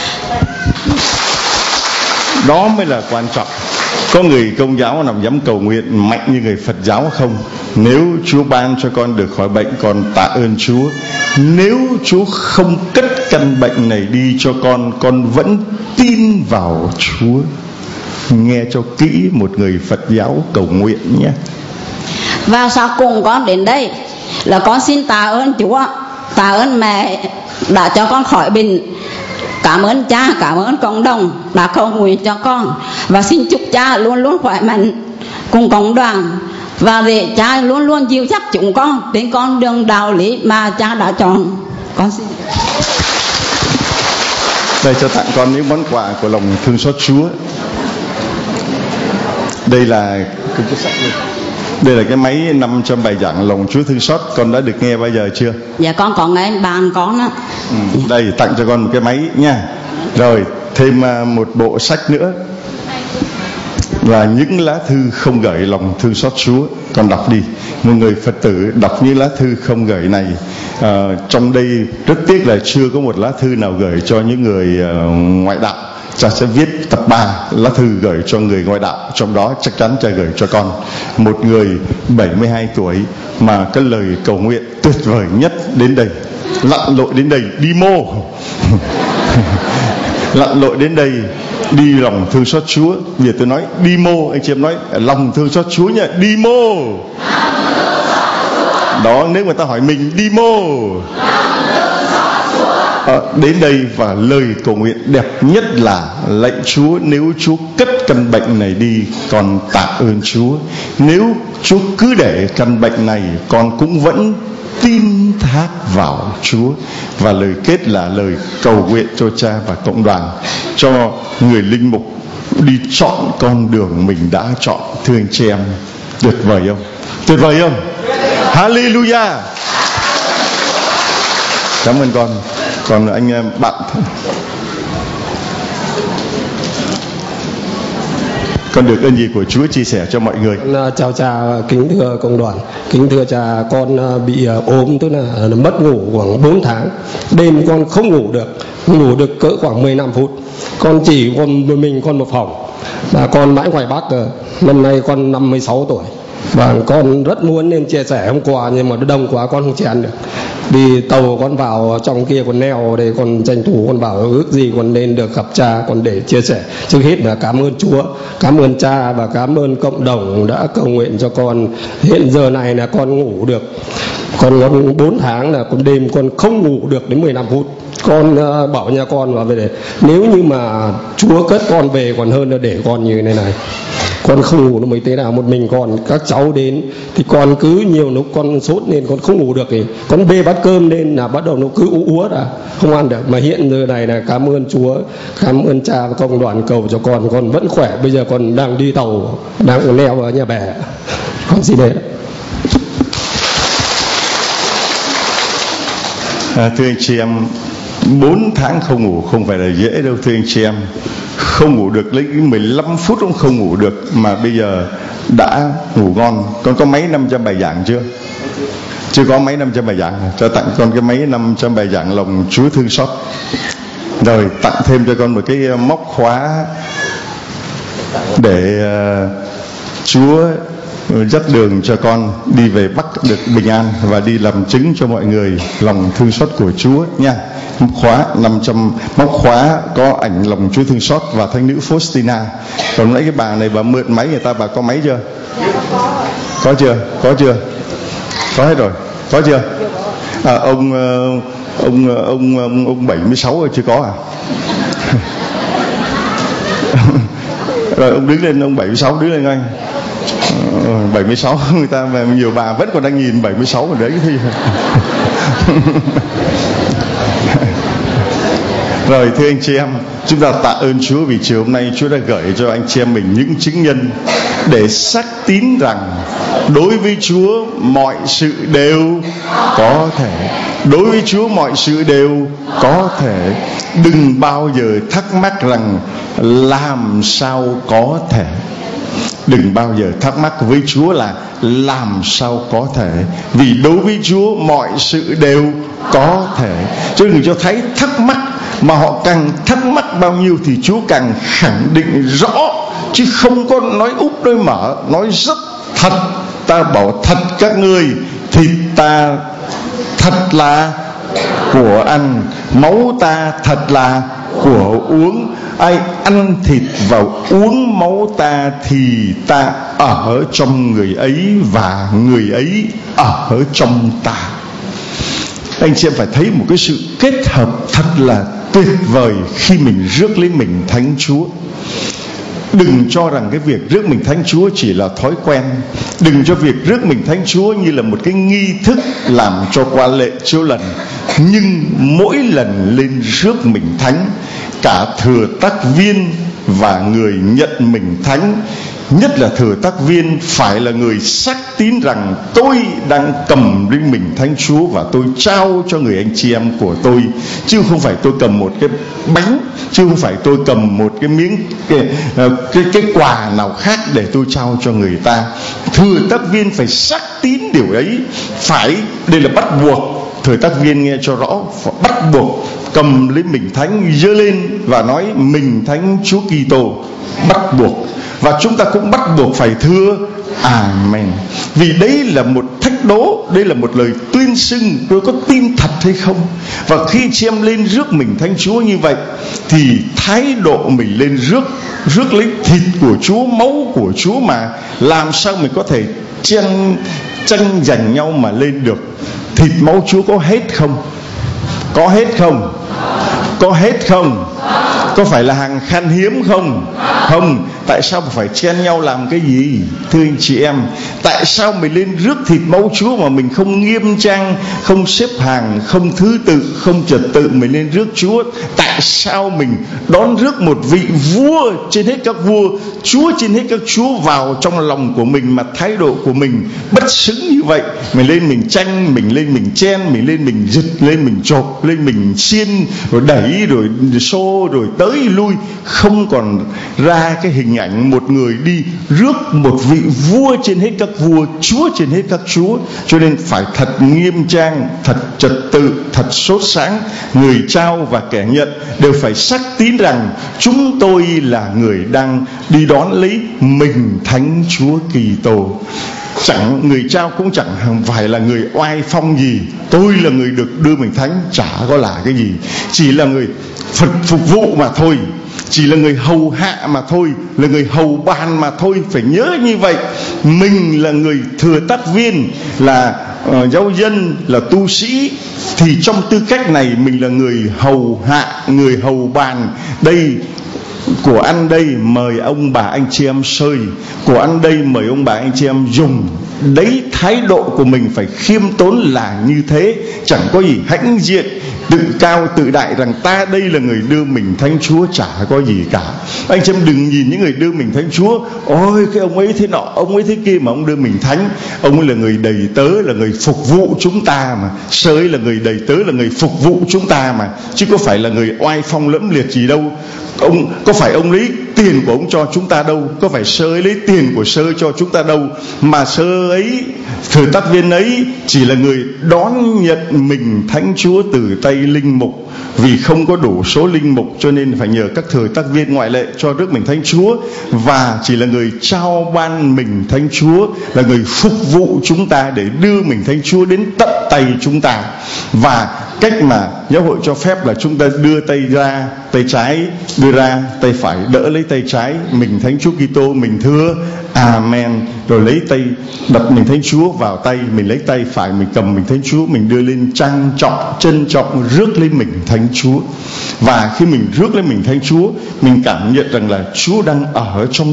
Đó mới là quan trọng. Có người Công giáo nào dám cầu nguyện mạnh như người Phật giáo không? Nếu Chúa ban cho con được khỏi bệnh, con tạ ơn Chúa. Nếu Chúa không cất căn bệnh này đi cho con vẫn tin vào Chúa. Nghe cho kỹ một người Phật giáo cầu nguyện nhé. Và sau cùng con đến đây là con xin tạ ơn Chúa, tạ ơn mẹ đã cho con khỏi bệnh. Cảm ơn cha, cảm ơn cộng đồng đã cầu nguyện cho con. Và xin chúc cha luôn luôn khỏe mạnh cùng cộng đoàn, và để cha luôn luôn dìu dắt chúng con đến con đường đạo lý mà cha đã chọn. Con xin. Đây, cho tặng con những món quà của lòng thương xót Chúa. Đây là cái máy 500 bài giảng lòng Chúa thương xót. Con đã được nghe bao giờ chưa? Dạ con có nghe bạn con á. Đây, tặng cho con một cái máy nha. Rồi thêm một bộ sách nữa là những lá thư không gửi lòng thương xót Chúa. Con đọc đi. Một người Phật tử đọc những lá thư không gửi này. Trong đây rất tiếc là chưa có một lá thư nào gửi cho những người ngoại đạo. Cha sẽ viết tập 3 lá thư gửi cho người ngoại đạo. Trong đó chắc chắn cha gửi cho con. Một người 72 tuổi mà cái lời cầu nguyện tuyệt vời nhất đến đây, lặn lội đến đây, đi mô lặn lội đến đây, đi lòng thương xót Chúa. Bây giờ tôi nói đi mô, anh chị em nói lòng thương xót Chúa nha, đi mô. Đó, nếu người ta hỏi mình đi mô, đến đây và lời cầu nguyện đẹp nhất là lạy Chúa, nếu Chúa cất căn bệnh này đi, con tạ ơn Chúa. Nếu Chúa cứ để căn bệnh này, con cũng vẫn tin thác vào Chúa. Và lời kết là lời cầu nguyện cho cha và cộng đoàn, cho người linh mục đi chọn con đường mình đã chọn. Thưa anh chị em, tuyệt vời không? Tuyệt vời không? Hallelujah. Cảm ơn con. Còn anh bạn, con được ơn gì của Chúa chia sẻ cho mọi người? Chào cha, kính thưa cộng đoàn, kính thưa cha, con bị ốm, tức là mất ngủ khoảng 4 tháng. Đêm con không ngủ được cỡ khoảng 15 phút. Con chỉ còn mình con một phòng, và con mãi ngoài Bắc. Năm nay con 56 tuổi và con rất muốn nên chia sẻ hôm qua, nhưng mà nó đông quá con không chen được. Vì tàu con vào trong kia con neo để con tranh thủ con bảo ước gì con nên được gặp cha, con để chia sẻ. Trước hết là cảm ơn Chúa, cảm ơn cha và cảm ơn cộng đồng đã cầu nguyện cho con. Hiện giờ này là con ngủ được, con 4 tháng là con đêm con không ngủ được đến 15 phút. Con bảo nhà con vào về để nếu như mà Chúa cất con về còn hơn là để con như thế này. Con không ngủ được mấy thế nào, một mình con, các cháu đến thì con cứ nhiều lúc con sốt nên con không ngủ được, thì con bê bát cơm lên là bắt đầu nó cứ úa ra không ăn được. Mà hiện giờ này là cảm ơn Chúa, cảm ơn cha và công đoàn cầu cho con vẫn khỏe. Bây giờ con đang đi tàu, đang leo ở nhà bè. Con xin đấy. Thưa anh chị em, 4 tháng không ngủ không phải là dễ đâu thưa anh chị em. Không ngủ được, lấy 15 phút cũng không ngủ được, mà bây giờ đã ngủ ngon. Con có mấy 500 bài giảng chưa? Chưa có máy 500 bài giảng, cho tặng con cái máy 500 bài giảng lòng Chúa thương xót. Rồi tặng thêm cho con một cái móc khóa để Chúa dắt đường cho con đi về Bắc được bình an và đi làm chứng cho mọi người lòng thương xót của Chúa nha. Móc khóa 500, móc khóa có ảnh lòng Chúa thương xót và thánh nữ Faustina. Còn nãy cái bà này bà mượn máy người ta, bà có máy chưa? Có chưa? Có chưa? Có hết rồi. Có chưa? Ông 76 chưa có à? Rồi ông đứng lên, ông 76 đứng lên anh. 76 người ta mà nhiều bà vẫn còn đang nhìn 76 ở đấy thì. Rồi thưa anh chị em, chúng ta tạ ơn Chúa vì chiều hôm nay Chúa đã gửi cho anh chị em mình những chứng nhân để xác tín rằng đối với Chúa mọi sự đều có thể. Đối với Chúa mọi sự đều có thể. Đừng bao giờ thắc mắc rằng làm sao có thể. Đừng bao giờ thắc mắc với Chúa là làm sao có thể. Vì đối với Chúa mọi sự đều có thể. Chứ đừng cho thấy thắc mắc, mà họ càng thắc mắc bao nhiêu thì Chúa càng khẳng định rõ, chứ không có nói úp đôi mở. Nói rất thật, ta bảo thật các ngươi, thịt ta thật là của ăn, máu ta thật là của uống. Ai ăn thịt và uống máu ta thì ta ở trong người ấy và người ấy ở trong ta. Anh chị em phải thấy một cái sự kết hợp thật là tuyệt vời khi mình rước lấy mình Thánh Chúa. Đừng cho rằng cái việc rước mình Thánh Chúa chỉ là thói quen. Đừng cho việc rước mình Thánh Chúa như là một cái nghi thức làm cho qua lệ chiếu lần. Nhưng mỗi lần lên rước mình Thánh, cả thừa tác viên và người nhận mình Thánh, nhất là thừa tác viên, phải là người xác tín rằng tôi đang cầm đến mình Thánh Chúa và tôi trao cho người anh chị em của tôi, chứ không phải tôi cầm một cái bánh, chứ không phải tôi cầm một cái miếng cái quà nào khác để tôi trao cho người ta. Thừa tác viên phải xác tín điều ấy, phải, đây là bắt buộc. Thừa tác viên nghe cho rõ, bắt buộc cầm lấy mình Thánh, giơ lên và nói mình Thánh Chúa Kitô, bắt buộc. Và chúng ta cũng bắt buộc phải thưa Amen. Vì đấy là một thách đố, đây là một lời tuyên xưng tôi có tin thật hay không. Và khi chị em lên rước mình Thánh Chúa như vậy thì thái độ mình lên rước lấy thịt của Chúa, máu của Chúa, mà làm sao mình có thể tranh giành nhau mà lên được. Thịt máu Chúa có hết không? Có hết không? Có hết không? Có phải là hàng khan hiếm không? Không. Tại sao phải chen nhau làm cái gì? Thưa anh chị em, tại sao mình lên rước thịt máu Chúa mà mình không nghiêm trang, không xếp hàng, không thứ tự, không trật tự mình lên rước Chúa? Tại sao mình đón rước một vị vua trên hết các vua, Chúa trên hết các Chúa vào trong lòng của mình mà thái độ của mình bất xứng như vậy? Mình lên mình tranh, mình lên mình chen, mình lên mình giật, lên mình chộp, lên mình xiên, rồi đẩy, rồi xô, rồi tới lui, không còn ra cái hình ảnh một người đi rước một vị vua trên hết các vua, Chúa trên hết các Chúa. Cho nên phải thật nghiêm trang, thật trật tự, thật sốt sáng. Người trao và kẻ nhận đều phải xác tín rằng chúng tôi là người đang đi đón lấy mình Thánh Chúa Kitô. Chẳng người trao cũng chẳng phải là người oai phong gì. Tôi là người được đưa mình Thánh, chả có là cái gì, chỉ là người phục vụ mà thôi, chỉ là người hầu hạ mà thôi, là người hầu bàn mà thôi. Phải nhớ như vậy. Mình là người thừa tác viên, là giáo dân, là tu sĩ, thì trong tư cách này mình là người hầu hạ, người hầu bàn. Đây, của ăn đây mời ông bà anh chị em sơi, của ăn đây mời ông bà anh chị em dùng. Đấy, thái độ của mình phải khiêm tốn là như thế. Chẳng có gì hãnh diện, tự cao tự đại rằng ta đây là người đưa mình Thánh Chúa, chả có gì cả. Anh chị em đừng nhìn những người đưa mình Thánh Chúa, ôi cái ông ấy thế nọ, ông ấy thế kia, mà ông đưa mình Thánh. Ông ấy là người đầy tớ, là người phục vụ chúng ta mà. Sơi là người đầy tớ, là người phục vụ chúng ta mà, chứ có phải là người oai phong lẫm liệt gì đâu. Ông có phải ông lấy tiền của ông cho chúng ta đâu, có phải sơ ấy lấy tiền của sơ cho chúng ta đâu, mà sơ ấy, thừa tác viên ấy chỉ là người đón nhận mình Thánh Chúa từ tay linh mục. Vì không có đủ số linh mục cho nên phải nhờ các thừa tác viên ngoại lệ cho rước mình Thánh Chúa, và chỉ là người trao ban mình Thánh Chúa, là người phục vụ chúng ta để đưa mình Thánh Chúa đến tận tay chúng ta. Và cách mà giáo hội cho phép là chúng ta đưa tay ra tay trái, đưa ra tay phải, đỡ lấy tay trái mình Thánh Chúa Kitô, mình thưa Amen, rồi lấy tay đặt mình Thánh Chúa vào tay, mình lấy tay phải mình cầm mình Thánh Chúa, mình đưa lên trang trọng trân trọng rước lấy mình Thánh Chúa. Và khi mình rước lấy mình Thánh Chúa, mình cảm nhận rằng là Chúa đang ở trong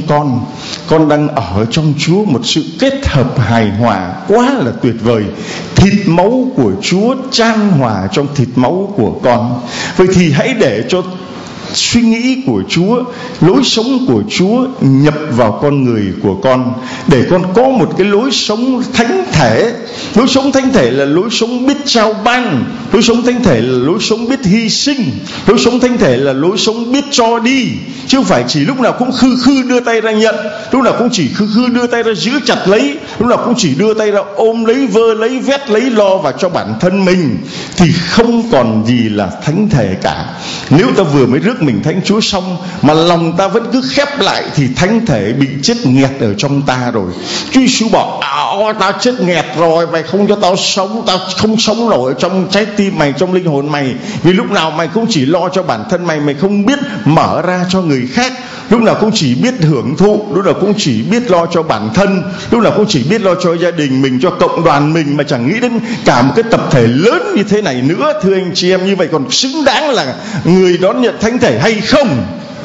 con đang ở trong Chúa, một sự kết hợp hài hòa quá là tuyệt vời. Thịt máu của Chúa chan hòa trong thịt máu của con. Vậy thì hãy để cho suy nghĩ của Chúa, lối sống của Chúa nhập vào con người của con, để con có một cái lối sống thánh thể. Lối sống thánh thể là lối sống biết trao ban, lối sống thánh thể là lối sống biết hy sinh, lối sống thánh thể là lối sống biết cho đi, chứ không phải chỉ lúc nào cũng khư đưa tay ra nhận, lúc nào cũng chỉ khư đưa tay ra giữ chặt lấy, lúc nào cũng chỉ đưa tay ra ôm lấy, vơ lấy, vét lấy, lo vào cho bản thân mình, thì không còn gì là thánh thể cả. Nếu ta vừa mới rước mình Thánh Chúa xong mà lòng ta vẫn cứ khép lại thì thánh thể bị chết nghẹt ở trong ta rồi. Chúa Giêsu bảo tao chết nghẹt rồi, mày không cho tao sống, tao không sống nổi trong trái tim mày, trong linh hồn mày, vì lúc nào mày cũng chỉ lo cho bản thân mày, mày không biết mở ra cho người khác, lúc nào cũng chỉ biết hưởng thụ, lúc nào cũng chỉ biết lo cho bản thân, lúc nào cũng chỉ biết lo cho gia đình mình, cho cộng đoàn mình, mà chẳng nghĩ đến cả một cái tập thể lớn như thế này nữa. Thưa anh chị em, như vậy còn xứng đáng là người đón nhận thánh thể hay không?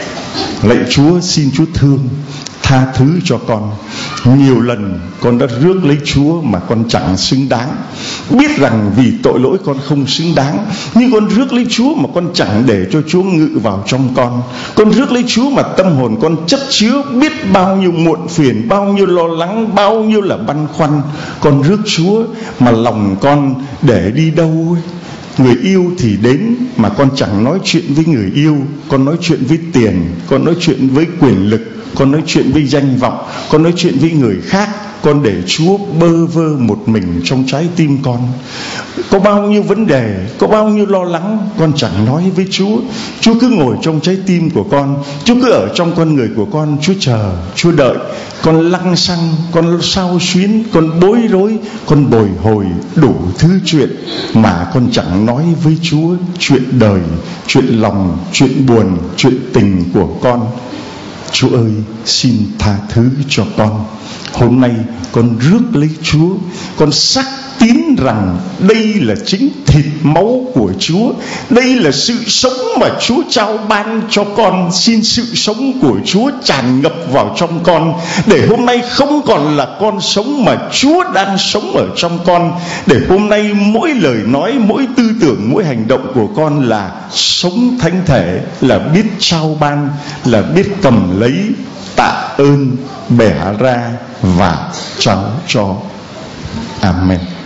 Lạy Chúa, xin Chúa thương tha thứ cho con. Nhiều lần con đã rước lấy Chúa mà con chẳng xứng đáng, biết rằng vì tội lỗi con không xứng đáng, nhưng con rước lấy Chúa mà con chẳng để cho Chúa ngự vào trong con. Con rước lấy Chúa mà tâm hồn con chất chứa biết bao nhiêu muộn phiền, bao nhiêu lo lắng, bao nhiêu là băn khoăn. Con rước Chúa mà lòng con để đi đâu ấy. Người yêu thì đến mà con chẳng nói chuyện với người yêu, con nói chuyện với tiền, con nói chuyện với quyền lực, con nói chuyện với danh vọng, con nói chuyện với người khác. Con để Chúa bơ vơ một mình trong trái tim con. Có bao nhiêu vấn đề, có bao nhiêu lo lắng, con chẳng nói với Chúa. Chúa cứ ngồi trong trái tim của con, Chúa cứ ở trong con người của con. Chúa chờ, Chúa đợi. Con lăng xăng, con xao xuyến, con bối rối, con bồi hồi đủ thứ chuyện mà con chẳng nói với Chúa. Chuyện đời, chuyện lòng, chuyện buồn, chuyện tình của con. Chúa ơi, xin tha thứ cho con. Hôm nay con rước lấy Chúa, con xác tín rằng đây là chính thịt máu của Chúa, đây là sự sống mà Chúa trao ban cho con. Xin sự sống của Chúa tràn ngập vào trong con, để hôm nay không còn là con sống mà Chúa đang sống ở trong con. Để hôm nay mỗi lời nói, mỗi tư tưởng, mỗi hành động của con là sống thánh thể, là biết trao ban, là biết cầm lấy, tạ ơn, bẻ ra và trao cho. Amen.